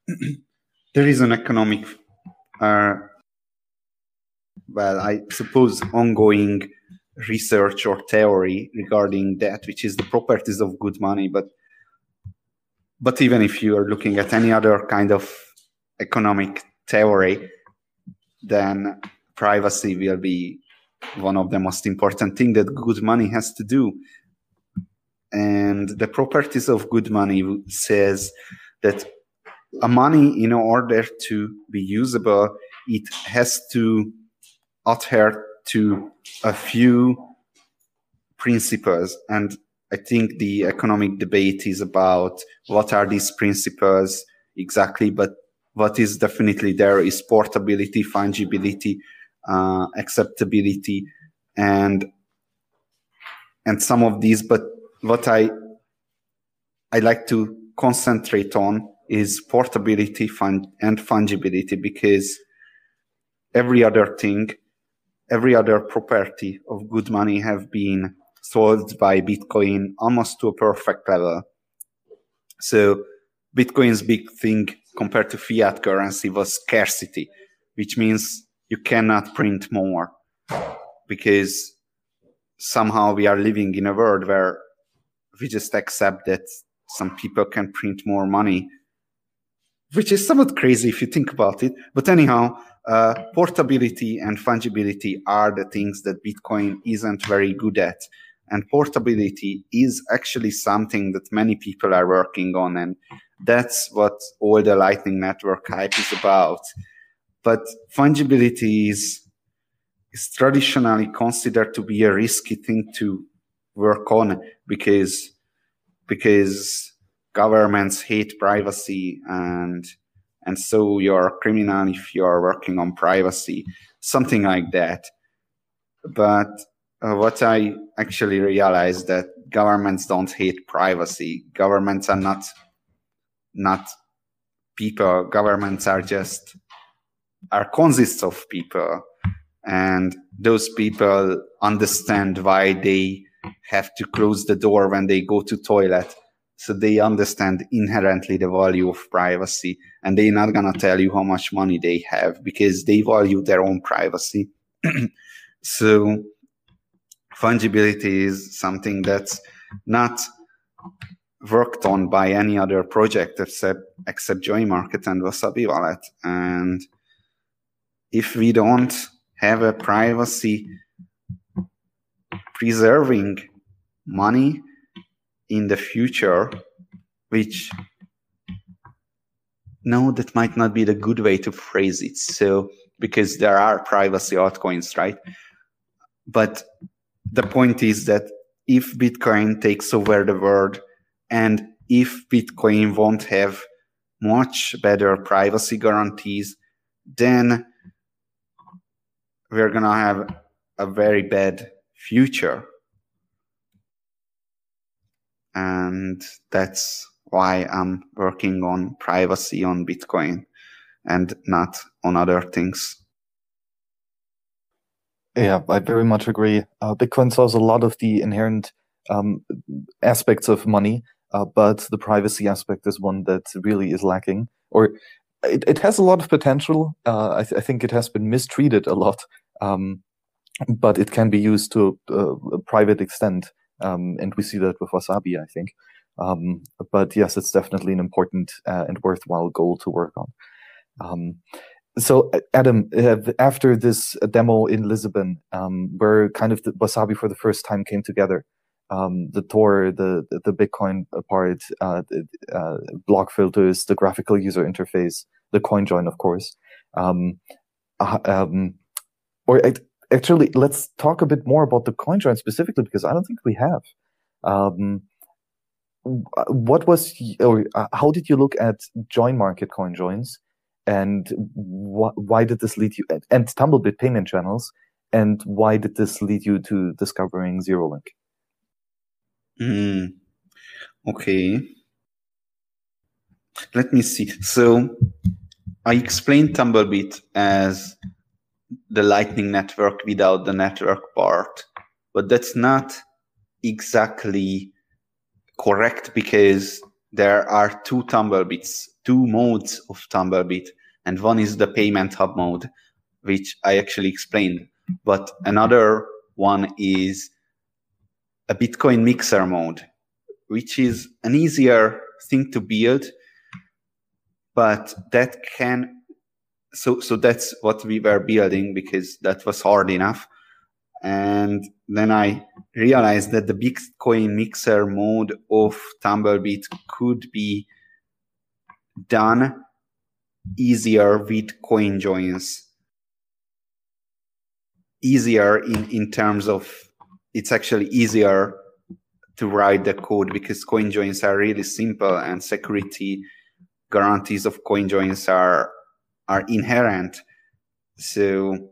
well, I suppose ongoing research or theory regarding that, which is the properties of good money. But even if you are looking at any other kind of economic theory, then privacy will be one of the most important things that good money has to do. And the properties of good money says that a money, in order to be usable, it has to adhere to a few principles. And I think the economic debate is about what are these principles exactly, but what is definitely there is portability, fungibility, acceptability, and some of these. But what I like to concentrate on is portability and fungibility, because every other property of good money have been solved by Bitcoin almost to a perfect level. So Bitcoin's big thing compared to fiat currency was scarcity, which means you cannot print more, because somehow we are living in a world where we just accept that some people can print more money, which is somewhat crazy if you think about it. But anyhow, portability and fungibility are the things that Bitcoin isn't very good at. And portability is actually something that many people are working on. And that's what all the Lightning Network hype is about. But fungibility is traditionally considered to be a risky thing to work on, because governments hate privacy, and so you're a criminal if you're working on privacy, something like that. But what I actually realized that governments don't hate privacy. Governments are not people. Governments are consists of people, and those people understand why they have to close the door when they go to toilet. So they understand inherently the value of privacy, and they're not going to tell you how much money they have because they value their own privacy. So fungibility is something that's not worked on by any other project except Joymarket and Wasabi Wallet. And if we don't have a privacy preserving money in the future, which, no, that might not be the good way to phrase it. So, because there are privacy altcoins, right? But the point is that if Bitcoin takes over the world, and if Bitcoin won't have much better privacy guarantees, then we're going to have a very bad future. And that's why I'm working on privacy on Bitcoin and not on other things. Yeah, I very much agree. Bitcoin solves a lot of the inherent aspects of money, but the privacy aspect is one that really is lacking. Or it has a lot of potential. I think it has been mistreated a lot, but it can be used to a private extent. And we see that with Wasabi, I think. But yes, it's definitely an important and worthwhile goal to work on. So, Adam, after this demo in Lisbon, where kind of the Wasabi for the first time came together, the Tor, the Bitcoin part, block filters, the graphical user interface, the CoinJoin, of course. Actually, let's talk a bit more about the CoinJoin specifically, because I don't think we have. What was, or how did you look at Joymarket CoinJoins, and why did this lead you, and Tumblebit payment channels, and why did this lead you to discovering ZeroLink? Okay. Let me see. So I explained Tumblebit as the Lightning Network without the network part, but that's not exactly correct, because there are two Tumblebits, two modes of Tumblebit, and one is the payment hub mode, which I actually explained. But another one is a Bitcoin mixer mode, which is an easier thing to build, but that can, so that's what we were building because that was hard enough. And then I realized that the Bitcoin mixer mode of Tumblebit could be done easier with CoinJoins. Easier in terms of it's actually easier to write the code because CoinJoins are really simple and security guarantees of CoinJoins are inherent. So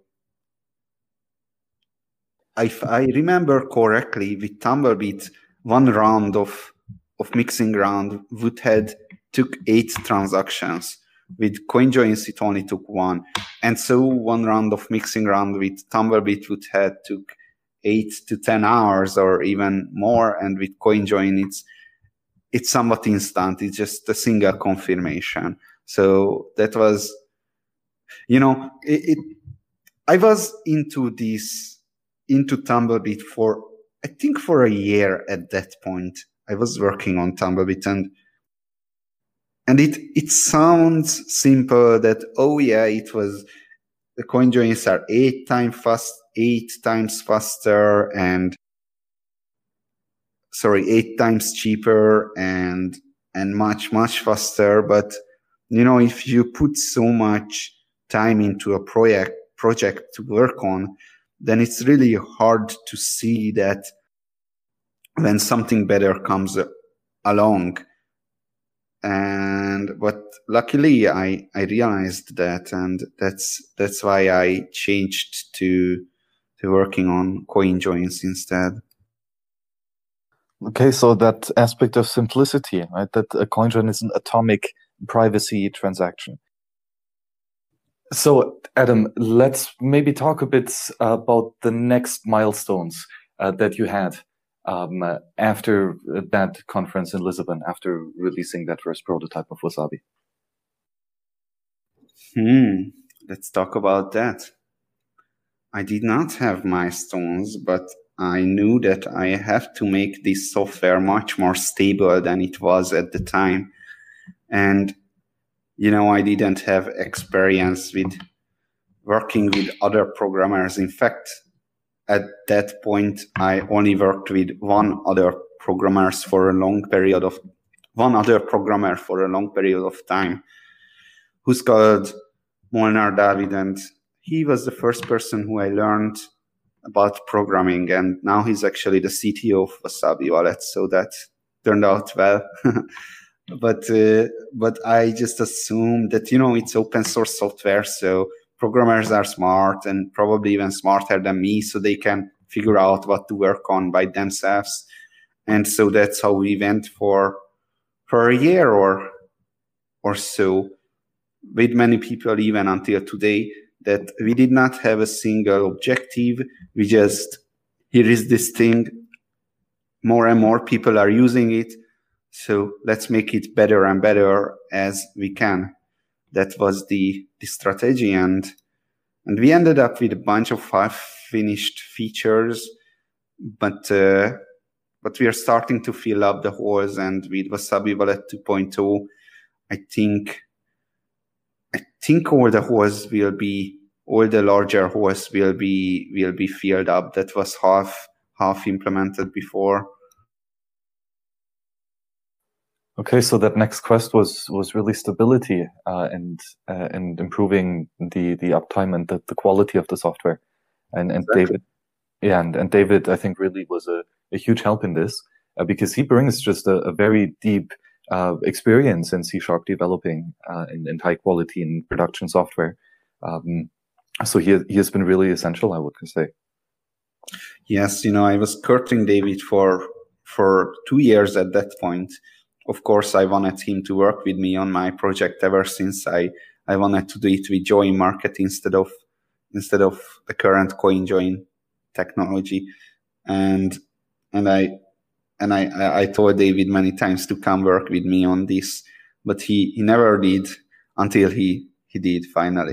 if I remember correctly, with Tumblebit, one round of mixing round took 8 transactions. With CoinJoins, it only took 1. And so one round of mixing round with Tumblebit took 8 to 10 hours or even more. And with CoinJoin, it's somewhat instant. It's just a single confirmation. So that was, I was into Tumblebit I think for a year at that point. I was working on Tumblebit and it sounds simple that, oh yeah, it was, the CoinJoins are 8 times faster and 8 times cheaper and much, much faster. But, if you put so much time into a project to work on, then it's really hard to see that when something better comes along. But luckily I realized that, and that's why I changed to working on CoinJoins instead. Okay, so that aspect of simplicity, right? That a CoinJoin is an atomic privacy transaction. So, Adam, let's maybe talk a bit about the next milestones that you had after that conference in Lisbon, after releasing that first prototype of Wasabi. Let's talk about that. I did not have milestones, but I knew that I have to make this software much more stable than it was at the time. And, I didn't have experience with working with other programmers. In fact, at that point, I only worked with one other programmer for a long period of time, who's called Molnar David, and he was the first person who I learned about programming, and now he's actually the CTO of Wasabi Wallet, so that turned out well. But I just assumed that, it's open source software, so programmers are smart and probably even smarter than me, so they can figure out what to work on by themselves. And so that's how we went for a year or so, with many people even until today, that we did not have a single objective. We just, here is this thing, more and more people are using it, so let's make it better and better as we can. That was the strategy, and we ended up with a bunch of half-finished features, but we are starting to fill up the holes, and with Wasabi Wallet 2.0, I think all the larger holes will be filled up. That was half implemented before. Okay, so that next quest was really stability and improving the uptime and the quality of the software. And exactly. David, I think, really was a huge help in this because he brings just a very deep experience in C# developing and high quality in production software. So he has been really essential, I would say. Yes, I was courting David for 2 years at that point. Of course, I wanted him to work with me on my project ever since I wanted to do it with Join Market instead of the current CoinJoin technology. And I and I told David many times to come work with me on this, but he never did until he did finally.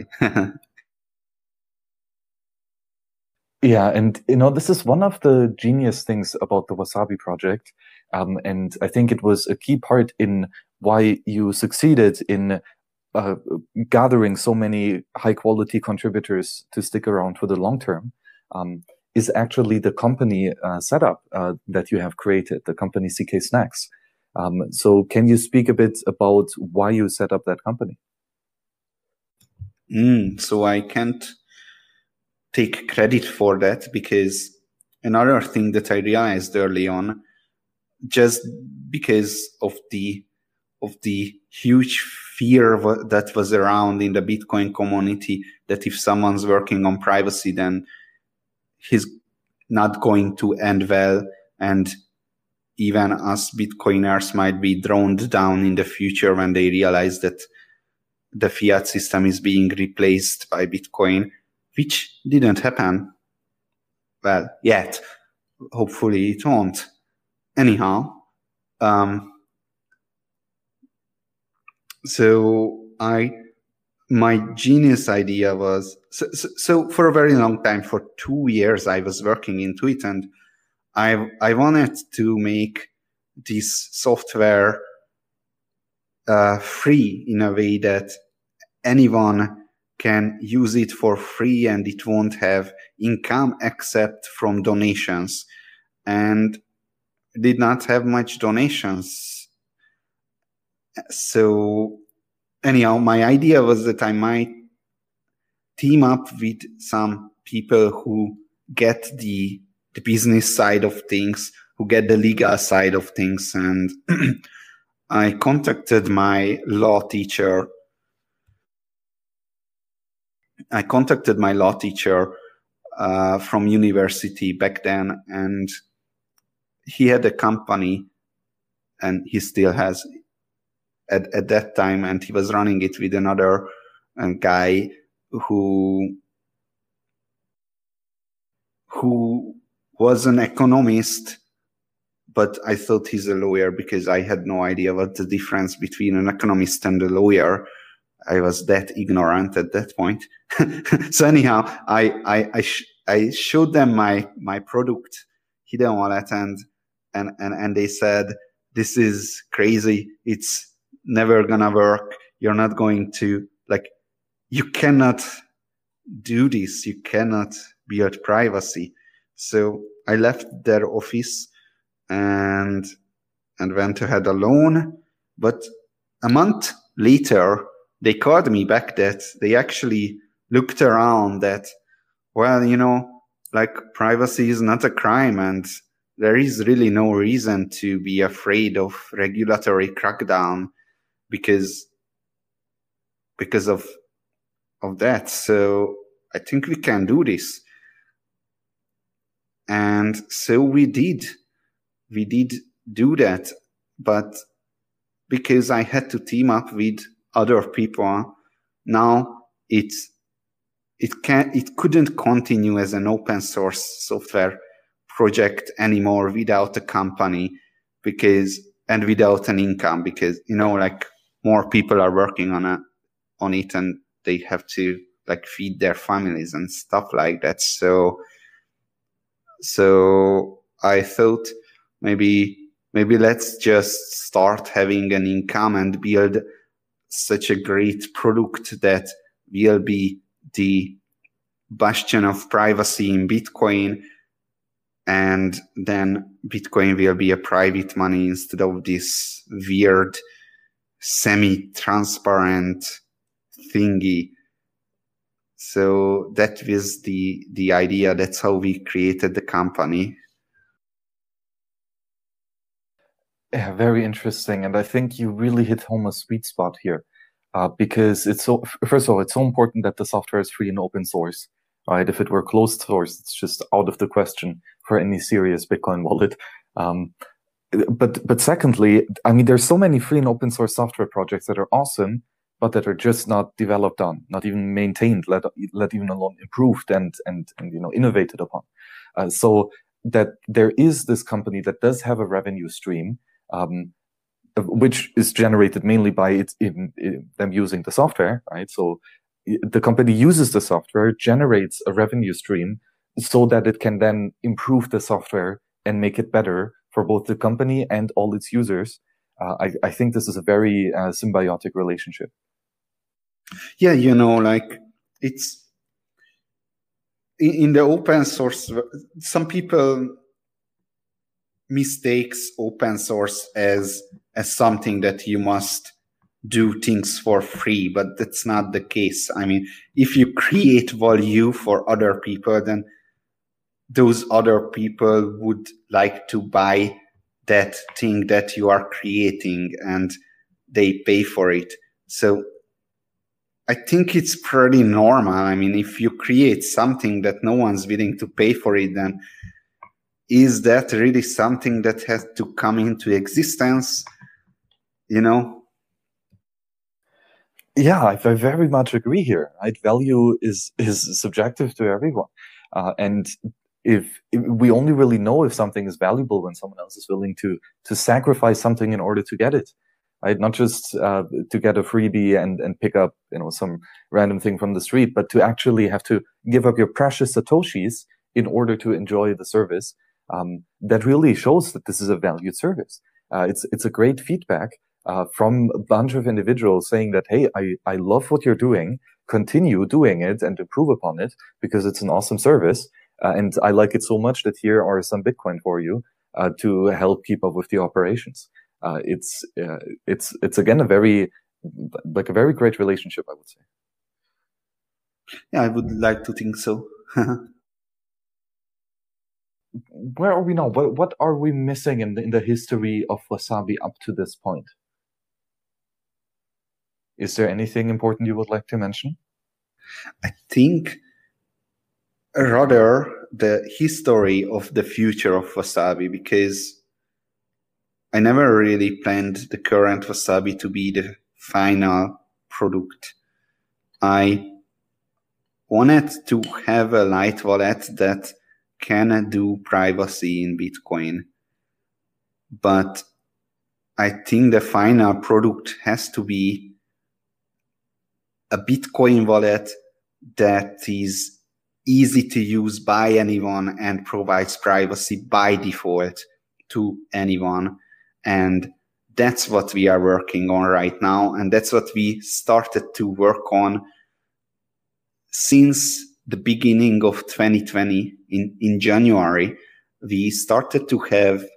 Yeah, and this is one of the genius things about the Wasabi project, and I think it was a key part in why you succeeded in gathering so many high quality contributors to stick around for the long term, is actually the company setup that you have created, the company CK Snacks. So can you speak a bit about why you set up that company? So I can't take credit for that, because another thing that I realized early on, just because of the huge fear that was around in the Bitcoin community, that if someone's working on privacy, then he's not going to end well, and even us Bitcoiners might be droned down in the future when they realize that the fiat system is being replaced by Bitcoin, which didn't happen. Well, yet. Hopefully it won't. Anyhow, so my genius idea was, so for a very long time, for 2 years, I was working into it, and I wanted to make this software free in a way that anyone can use it for free, and it won't have income except from donations. And did not have much donations. So anyhow, my idea was that I might team up with some people who get the business side of things, who get the legal side of things. And I contacted my law teacher. From university back then, and he had a company, and he still has at that time, and he was running it with another guy who was an economist, but I thought he's a lawyer, because I had no idea what the difference between an economist and a lawyer. I was that ignorant at that point. So anyhow, I showed them my product, Hidden Wallet, and they said, this is crazy. It's never gonna work. You're not going to, you cannot do this. You cannot build privacy. So I left their office and went ahead alone. But a month later, they called me back that they actually looked around that, well, privacy is not a crime, and there is really no reason to be afraid of regulatory crackdown because of that. So I think we can do this. And so we did do that, but because I had to team up with other people, now it couldn't continue as an open source software project anymore without a company, and without an income, because more people are working on it, and they have to feed their families and stuff like that. So I thought maybe let's just start having an income and build such a great product that will be the bastion of privacy in Bitcoin, and then Bitcoin will be a private money instead of this weird semi-transparent thingy. So that was the idea. That's how we created the company. Yeah, very interesting. And I think you really hit home a sweet spot here, because first of all, it's so important that the software is free and open source, right? If it were closed source, it's just out of the question for any serious Bitcoin wallet. But secondly, I mean, there's so many free and open source software projects that are awesome, but that are just not developed on, not even maintained, let even alone improved and innovated upon. So that there is this company that does have a revenue stream, which is generated mainly by them using the software, right? So the company uses the software, generates a revenue stream so that it can then improve the software and make it better for both the company and all its users. I think this is a very symbiotic relationship. Yeah, like it's in the open source, some people mistakes open source as something that you must do things for free, but that's not the case. I mean, if you create value for other people, then those other people would like to buy that thing that you are creating, and they pay for it. So I think it's pretty normal. I mean, if you create something that no one's willing to pay for it, then is that really something that has to come into existence? Yeah, I very much agree here. Right? Value is subjective to everyone. And if we only really know if something is valuable when someone else is willing to sacrifice something in order to get it, right? Not just to get a freebie and pick up some random thing from the street, but to actually have to give up your precious satoshis in order to enjoy the service. That really shows that this is a valued service. It's a great feedback from a bunch of individuals saying that, hey, I love what you're doing, continue doing it and improve upon it because it's an awesome service. And I like it so much that here are some Bitcoin for you to help keep up with the operations. It's again a very great relationship, I would say. Yeah, I would like to think so. Where are we now? What are we missing in the history of Wasabi up to this point? Is there anything important you would like to mention? I think rather the history of the future of Wasabi, because I never really planned the current Wasabi to be the final product. I wanted to have a light wallet that can do privacy in Bitcoin. But I think the final product has to be a Bitcoin wallet that is easy to use by anyone and provides privacy by default to anyone. And that's what we are working on right now. And that's what we started to work on since the beginning of 2020. In January, we started to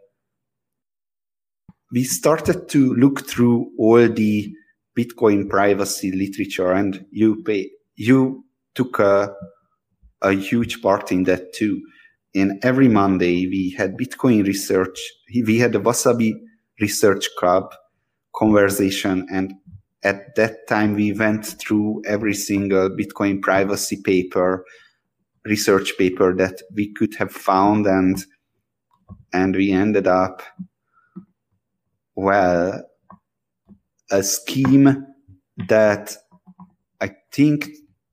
look through all the Bitcoin privacy literature, and you took a huge part in that too. And every Monday we had Bitcoin research. We had a Wasabi Research Club conversation, and at that time we went through every single Bitcoin privacy research paper that we could have found, and we ended up, well, a scheme that I think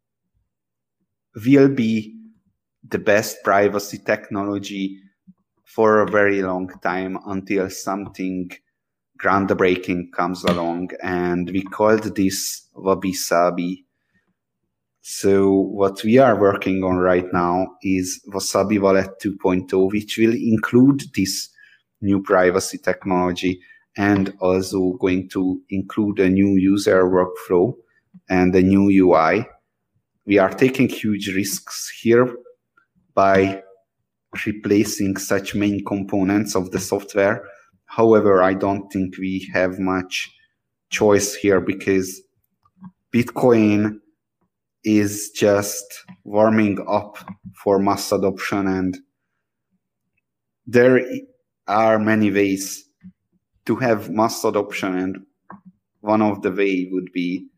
will be the best privacy technology for a very long time until something groundbreaking comes along, and we called this Wabi-Sabi. So what we are working on right now is Wasabi Wallet 2.0, which will include this new privacy technology and also going to include a new user workflow and a new UI. We are taking huge risks here by replacing such main components of the software. However, I don't think we have much choice here because Bitcoin is just warming up for mass adoption, and there are many ways to have mass adoption, and one of the way would be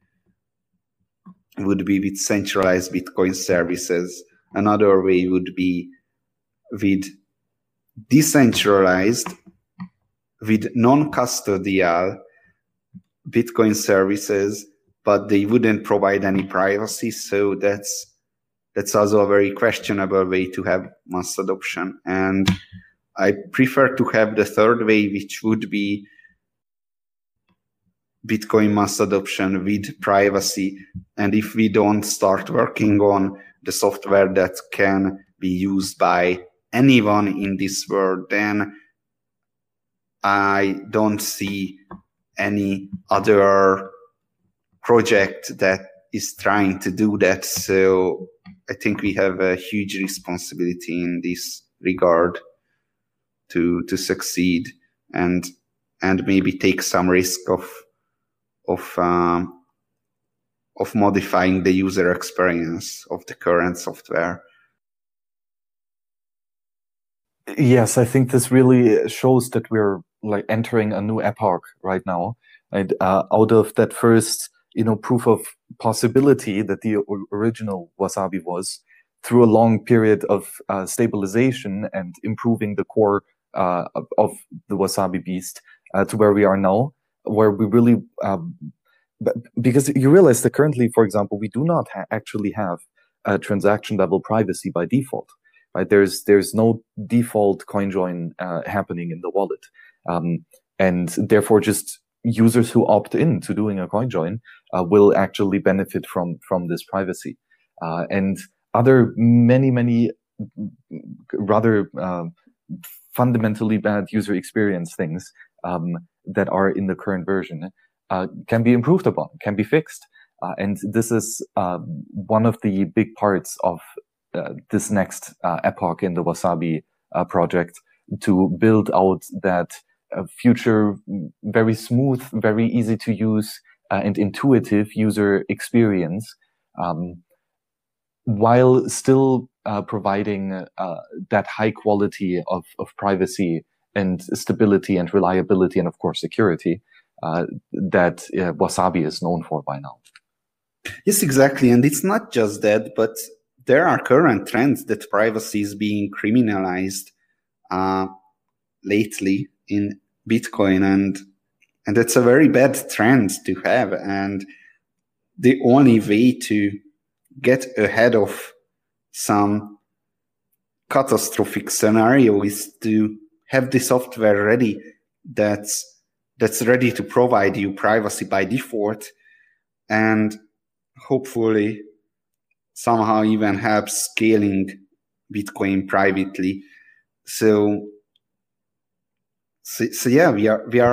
with centralized Bitcoin services. Another way would be with decentralized, with non-custodial Bitcoin services, but they wouldn't provide any privacy. So that's that's also a very questionable way to have mass adoption. And I prefer to have the third way, which would be Bitcoin mass adoption with privacy. And if we don't start working on the software that can be used by anyone in this world, then I don't see any other project that is trying to do that. So I think we have a huge responsibility in this regard to succeed and maybe take some risk of modifying the user experience of the current software. Yes, I think this really shows that we're like entering a new epoch right now. And out of that first, proof of possibility that the original Wasabi was, through a long period of stabilization and improving the core of the Wasabi beast to where we are now, where we really, because you realize that currently, for example, we do not actually have transaction level privacy by default. Right? There's no default CoinJoin happening in the wallet, and therefore just users who opt in to doing a CoinJoin will actually benefit from this privacy, and other many rather fundamentally bad user experience things that are in the current version can be improved upon, can be fixed, and this is one of the big parts of this next epoch in the Wasabi project, to build out that future very smooth, very easy to use and intuitive user experience, while still providing that high quality of privacy and stability and reliability and of course security that Wasabi is known for by now. Yes, exactly. And it's not just that, but there are current trends that privacy is being criminalized lately in Bitcoin, and that's a very bad trend to have. And the only way to get ahead of some catastrophic scenario is to have the software ready that's ready to provide you privacy by default, and hopefully somehow even help scaling Bitcoin privately. So yeah, we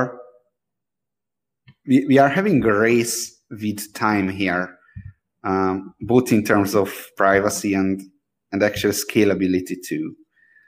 are having a race with time here, both in terms of privacy and actual scalability too.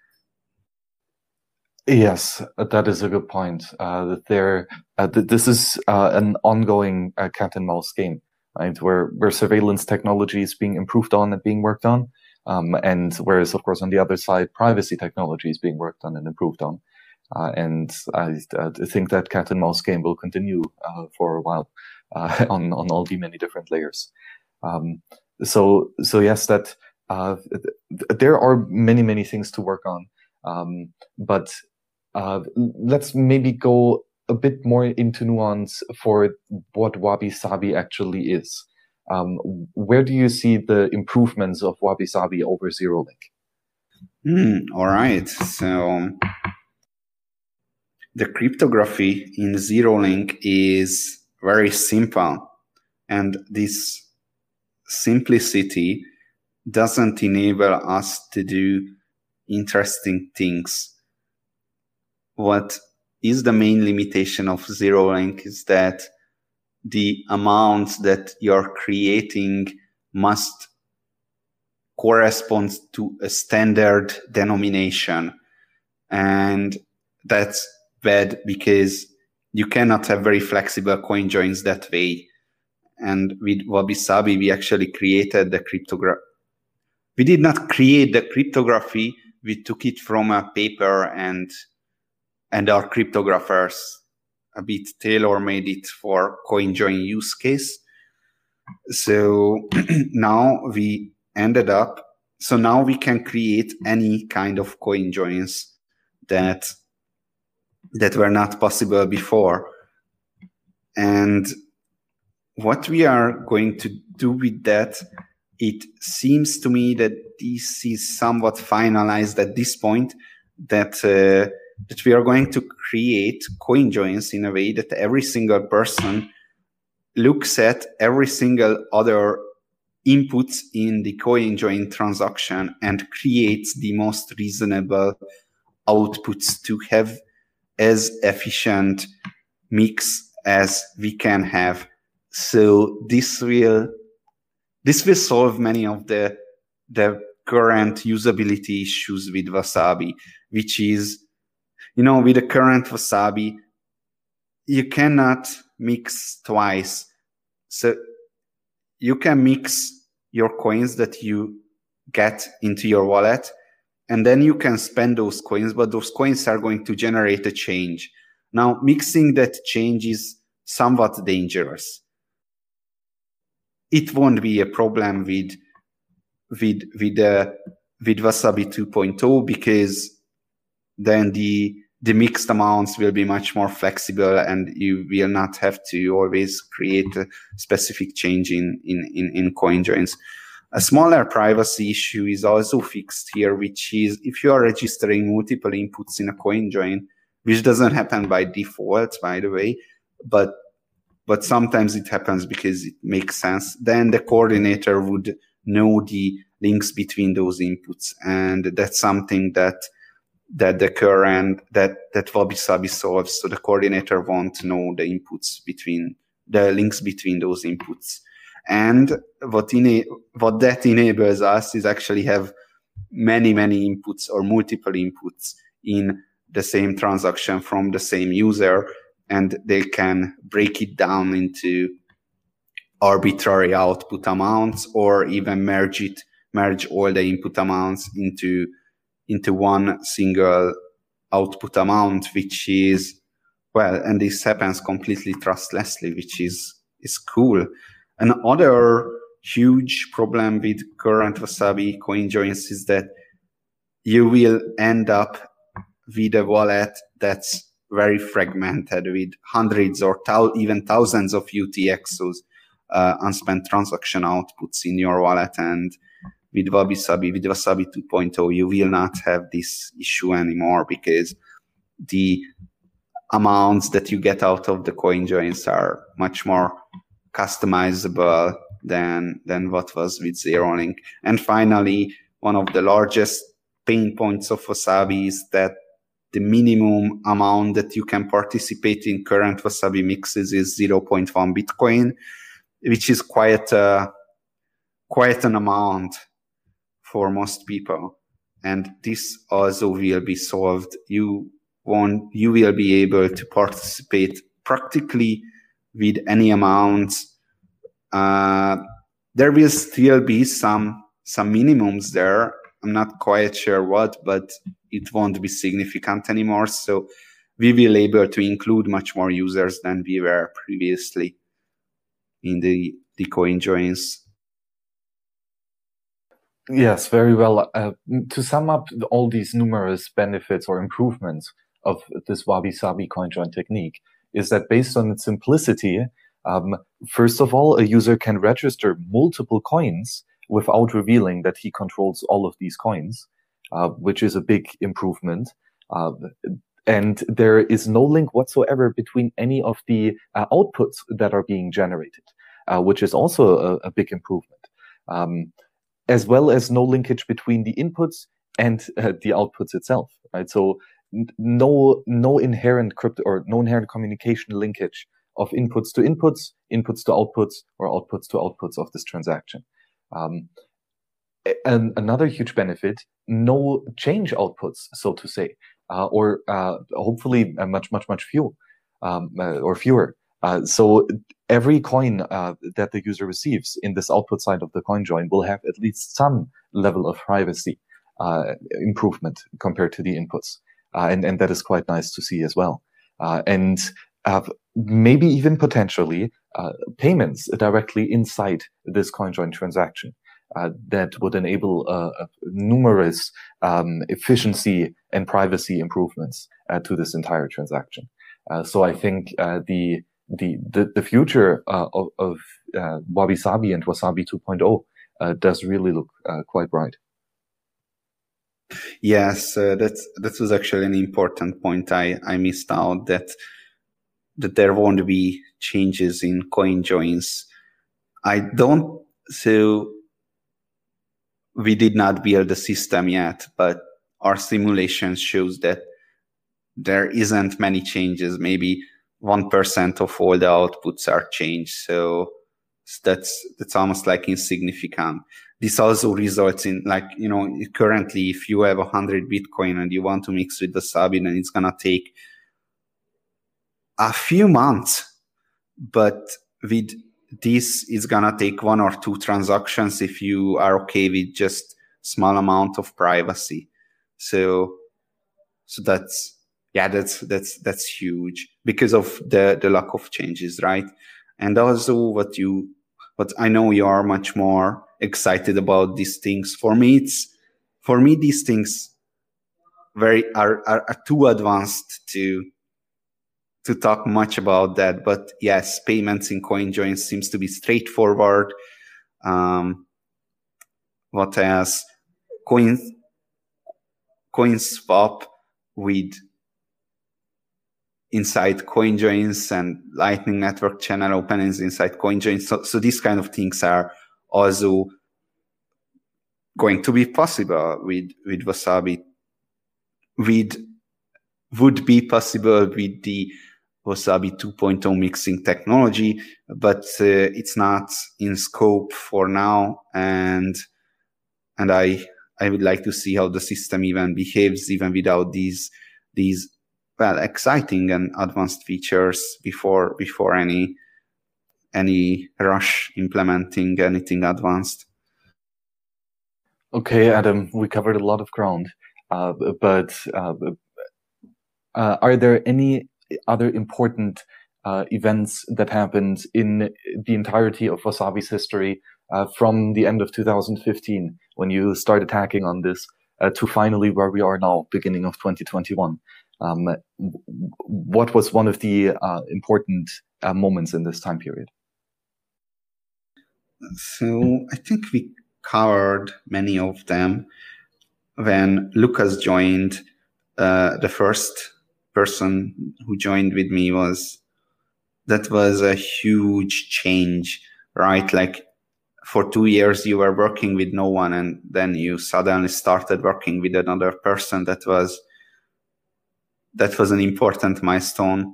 Yes, that is a good point. This is an ongoing cat and mouse game, right? Where surveillance technology is being improved on and being worked on, and whereas, of course, on the other side, privacy technology is being worked on and improved on. And I think that cat and mouse game will continue for a while on all the many different layers. So yes, that there are many things to work on, but let's maybe go a bit more into nuance for what Wabi-Sabi actually is. Where do you see the improvements of Wabi-Sabi over ZeroLink? All right. So the cryptography in ZeroLink is very simple, and this simplicity doesn't enable us to do interesting things. What is the main limitation of ZeroLink is that the amount that you're creating must correspond to a standard denomination. And that's bad because you cannot have very flexible coin joins that way. And with Wabi-Sabi, we actually created the cryptography. We did not create the cryptography. We took it from a paper, and our cryptographers a bit tailor-made it for coin join use case. So now we ended up, so now we can create any kind of coin joins that were not possible before. And what we are going to do with that it seems to me that this is somewhat finalized at this point, that we are going to create coin joins in a way that every single person looks at every single other inputs in the coin join transaction and creates the most reasonable outputs to have as efficient mix as we can have. So this will solve many of the current usability issues with Wasabi, which is, with the current Wasabi, you cannot mix twice. So you can mix your coins that you get into your wallet, and then you can spend those coins, but those coins are going to generate a change. Now, mixing that change is somewhat dangerous. It won't be a problem with Wasabi 2.0, because then the mixed amounts will be much more flexible, and you will not have to always create a specific change in coin joins. A smaller privacy issue is also fixed here, which is if you are registering multiple inputs in a coin join, which doesn't happen by default, by the way, but sometimes it happens because it makes sense, then the coordinator would know the links between those inputs. And that's something that Wabi-Sabi solves. So the coordinator won't know the links between those inputs. And what that enables us is actually have many inputs or multiple inputs in the same transaction from the same user, and they can break it down into arbitrary output amounts, or even merge all the input amounts into one single output amount, which is, and this happens completely trustlessly, which is cool. Another huge problem with current Wasabi coin joins is that you will end up with a wallet that's very fragmented, with hundreds or even thousands of UTXOs, unspent transaction outputs in your wallet. And with Wasabi 2.0, you will not have this issue anymore, because the amounts that you get out of the coin joins are much more customizable than what was with ZeroLink. And finally, one of the largest pain points of Wasabi is that the minimum amount that you can participate in current Wasabi mixes is 0.1 Bitcoin, which is quite an amount for most people. And this also will be solved. You will be able to participate practically with any amounts. There will still be some minimums there. I'm not quite sure what, but it won't be significant anymore. So we will be able to include much more users than we were previously in the coin joins. Yes, very well. To sum up all these numerous benefits or improvements of this Wabi-Sabi coin join technique is that based on its simplicity, first of all, a user can register multiple coins without revealing that he controls all of these coins, which is a big improvement. And there is no link whatsoever between any of the outputs that are being generated, which is also a big improvement. As well as no linkage between the inputs and the outputs itself, right? So no inherent crypto or no inherent communication linkage of inputs to inputs, inputs to outputs, or outputs to outputs of this transaction. And another huge benefit, no change outputs, so to say, or hopefully much few or fewer. So every coin that the user receives in this output side of the coin join will have at least some level of privacy improvement compared to the inputs. And that is quite nice to see as well. And maybe even potentially payments directly inside this coin join transaction that would enable numerous efficiency and privacy improvements to this entire transaction. So I think the future of Wabi-Sabi and Wasabi 2.0 does really look quite bright. Yes, that was actually an important point I missed out, that there won't be changes in CoinJoins. So we did not build the system yet, but our simulation shows that there isn't many changes. Maybe 1% of all the outputs are changed. So that's almost like insignificant. This also results in, like, currently if you have 100 Bitcoin and you want to mix with Wasabi, then it's going to take a few months. But with this, it's going to take 1 or 2 transactions if you are okay with just small amount of privacy. So that's huge because of the lack of changes, right? And also what I know you are much more excited about these things. For me, these things are too advanced to talk much about that. But yes, payments in CoinJoins seems to be straightforward. What else? CoinSwap with inside CoinJoins and Lightning Network channel openings inside CoinJoins. So these kind of things are also going to be possible with Wasabi. Would be possible with the Wasabi 2.0 mixing technology, but it's not in scope for now. And I would like to see how the system even behaves even without these exciting and advanced features before any rush implementing anything advanced. Okay, Adam, we covered a lot of ground, but are there any other important events that happened in the entirety of Wasabi's history from the end of 2015, when you started hacking on this, to finally where we are now, beginning of 2021? What was one of the important moments in this time period? So I think we covered many of them. When Lucas joined, the first person who joined with me was a huge change, right? Like, for 2 years you were working with no one, and then you suddenly started working with another person. That was an important milestone.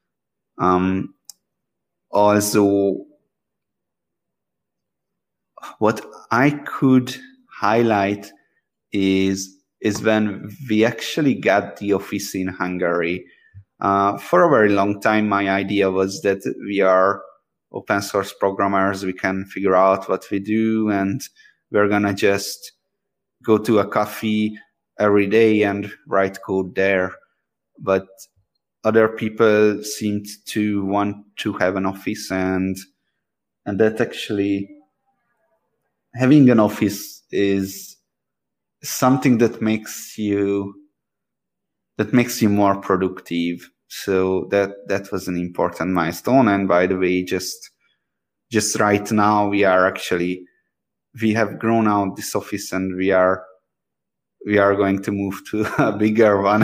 Also, what I could highlight is when we actually got the office in Hungary. For a very long time, my idea was that we are open source programmers. We can figure out what we do, and we're gonna just go to a coffee every day and write code there. But other people seemed to want to have an office, and that actually having an office is something that makes you more productive. So that was an important milestone. And by the way, just right now, we have grown out this office, and we are going to move to a bigger one.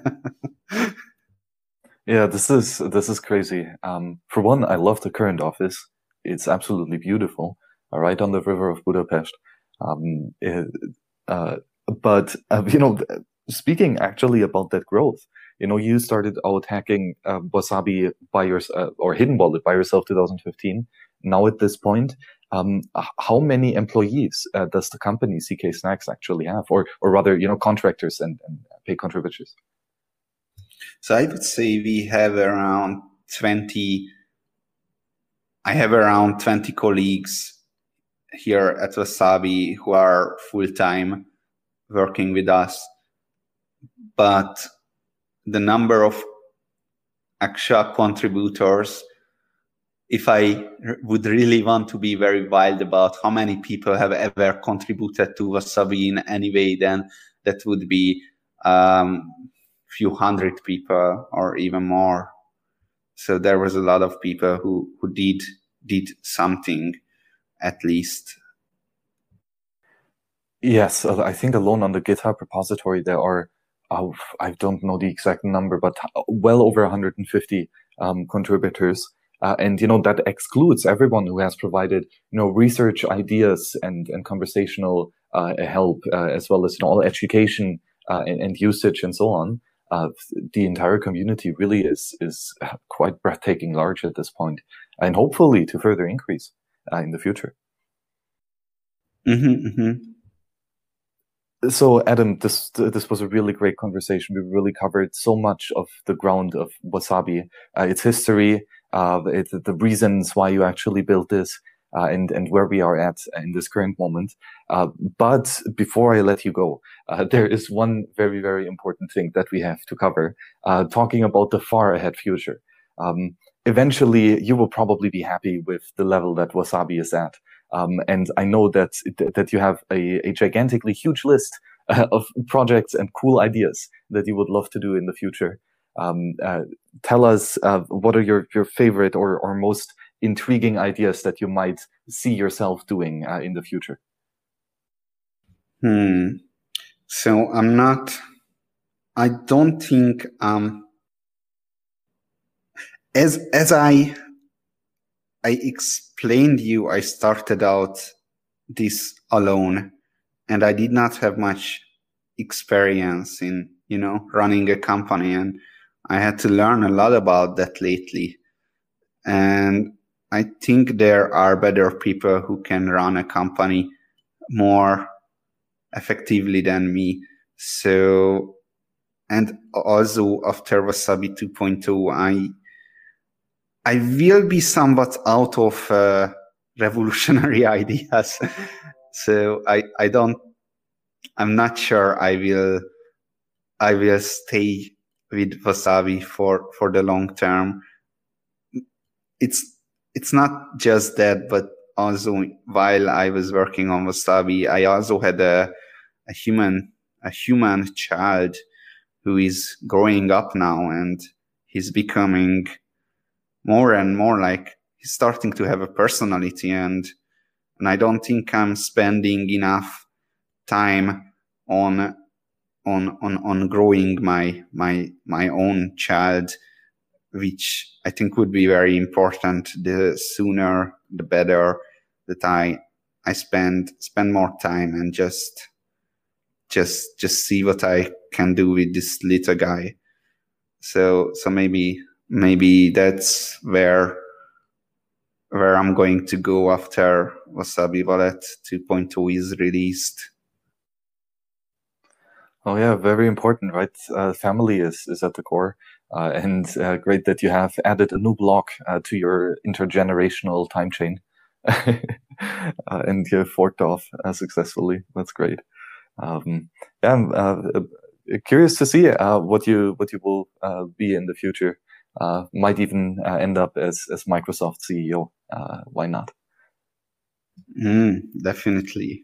Yeah, this is crazy. For one, I love the current office. It's absolutely beautiful, right on the river of Budapest. But speaking actually about that growth, you started out hacking Wasabi by yourself, or Hidden Wallet by yourself, 2015. Now at this point, how many employees does the company CK Snacks actually have, or rather, contractors and paid contributors? So I would say we have around 20. I have around 20 colleagues here at Wasabi who are full-time working with us. But the number of actual contributors, if I would really want to be very wild about how many people have ever contributed to Wasabi in any way, then that would be few hundred people or even more. So there was a lot of people who did something, at least. Yes, I think alone on the GitHub repository there are, I don't know the exact number, but well over 150 contributors. And that excludes everyone who has provided research ideas and conversational help, as well as all education and usage and so on. The entire community really is quite breathtaking large at this point, and hopefully to further increase in the future. Mm-hmm, mm-hmm. So, Adam, this was a really great conversation. We really covered so much of the ground of Wasabi, its history, the reasons why you actually built this, and where we are at in this current moment. But before I let you go, there is one very, very important thing that we have to cover, talking about the far ahead future. Eventually, you will probably be happy with the level that Wasabi is at. And I know that you have a gigantically huge list of projects and cool ideas that you would love to do in the future. Tell us what are your favorite or most intriguing ideas that you might see yourself doing in the future. So I don't think as I explained you, I started out this alone, and I did not have much experience in, running a company, and I had to learn a lot about that lately. And I think there are better people who can run a company more effectively than me. So, and also after Wasabi 2.0, I will be somewhat out of revolutionary ideas. So I'm not sure I will stay with Wasabi for the long term. It's not just that, but also while I was working on Wasabi, I also had a human child who is growing up now, and he's becoming more and more like he's starting to have a personality, and I don't think I'm spending enough time on growing my own child, which I think would be very important. The sooner the better that I spend more time and just see what I can do with this little guy. So maybe that's where I'm going to go after Wasabi Wallet 2.0 is released. Oh yeah, very important, right? Family is at the core, and great that you have added a new block to your intergenerational time chain, and you have forked off successfully. That's great. Yeah, I'm curious to see what you will be in the future. Might even end up as Microsoft CEO. Why not? Definitely.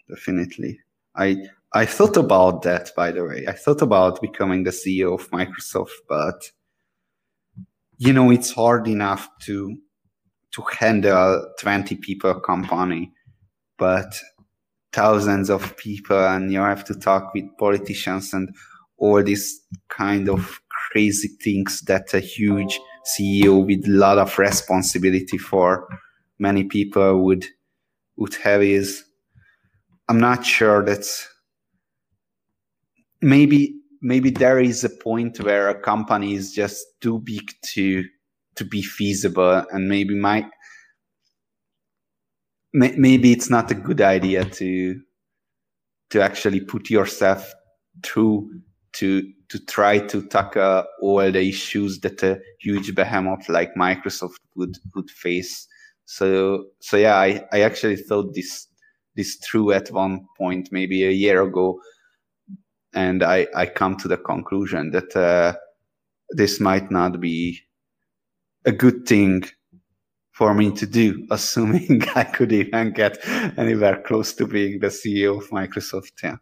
I thought about that, by the way. I thought about becoming the CEO of Microsoft, but it's hard enough to handle 20 people company, but thousands of people, and you have to talk with politicians and all these kind of crazy things that a huge CEO with a lot of responsibility for many people would have is, I'm not sure that's maybe there is a point where a company is just too big to be feasible, and maybe it's not a good idea to actually put yourself through to try to tackle all the issues that a huge behemoth like Microsoft would face. So yeah, I actually thought this through at one point, maybe a year ago, and I come to the conclusion that this might not be a good thing for me to do, assuming I could even get anywhere close to being the CEO of Microsoft. Yeah.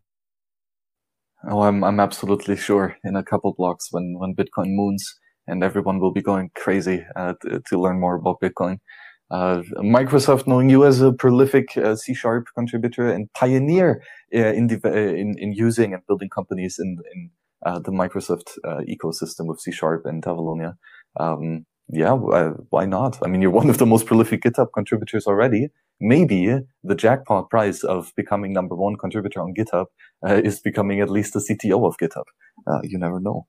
Oh, I'm absolutely sure in a couple blocks when Bitcoin moons and everyone will be going crazy to learn more about Bitcoin. Microsoft, knowing you as a prolific C# contributor and pioneer in using and building companies in the Microsoft ecosystem with C# and Avalonia. Yeah, why not? I mean, you're one of the most prolific GitHub contributors already. Maybe the jackpot prize of becoming #1 contributor on GitHub is becoming at least the CTO of GitHub. You never know.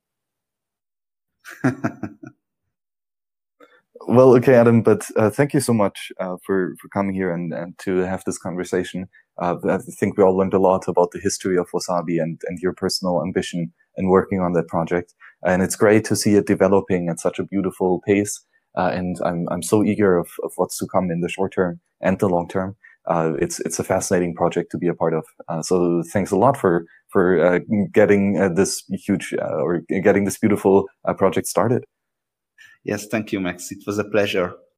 Well, okay, Adam, but thank you so much for coming here and to have this conversation. I think we all learned a lot about the history of Wasabi and your personal ambition in working on that project. And it's great to see it developing at such a beautiful pace. And I'm so eager of what's to come in the short term and the long term. It's a fascinating project to be a part of. So thanks a lot for getting this huge or getting this beautiful project started. Yes, thank you, Max. It was a pleasure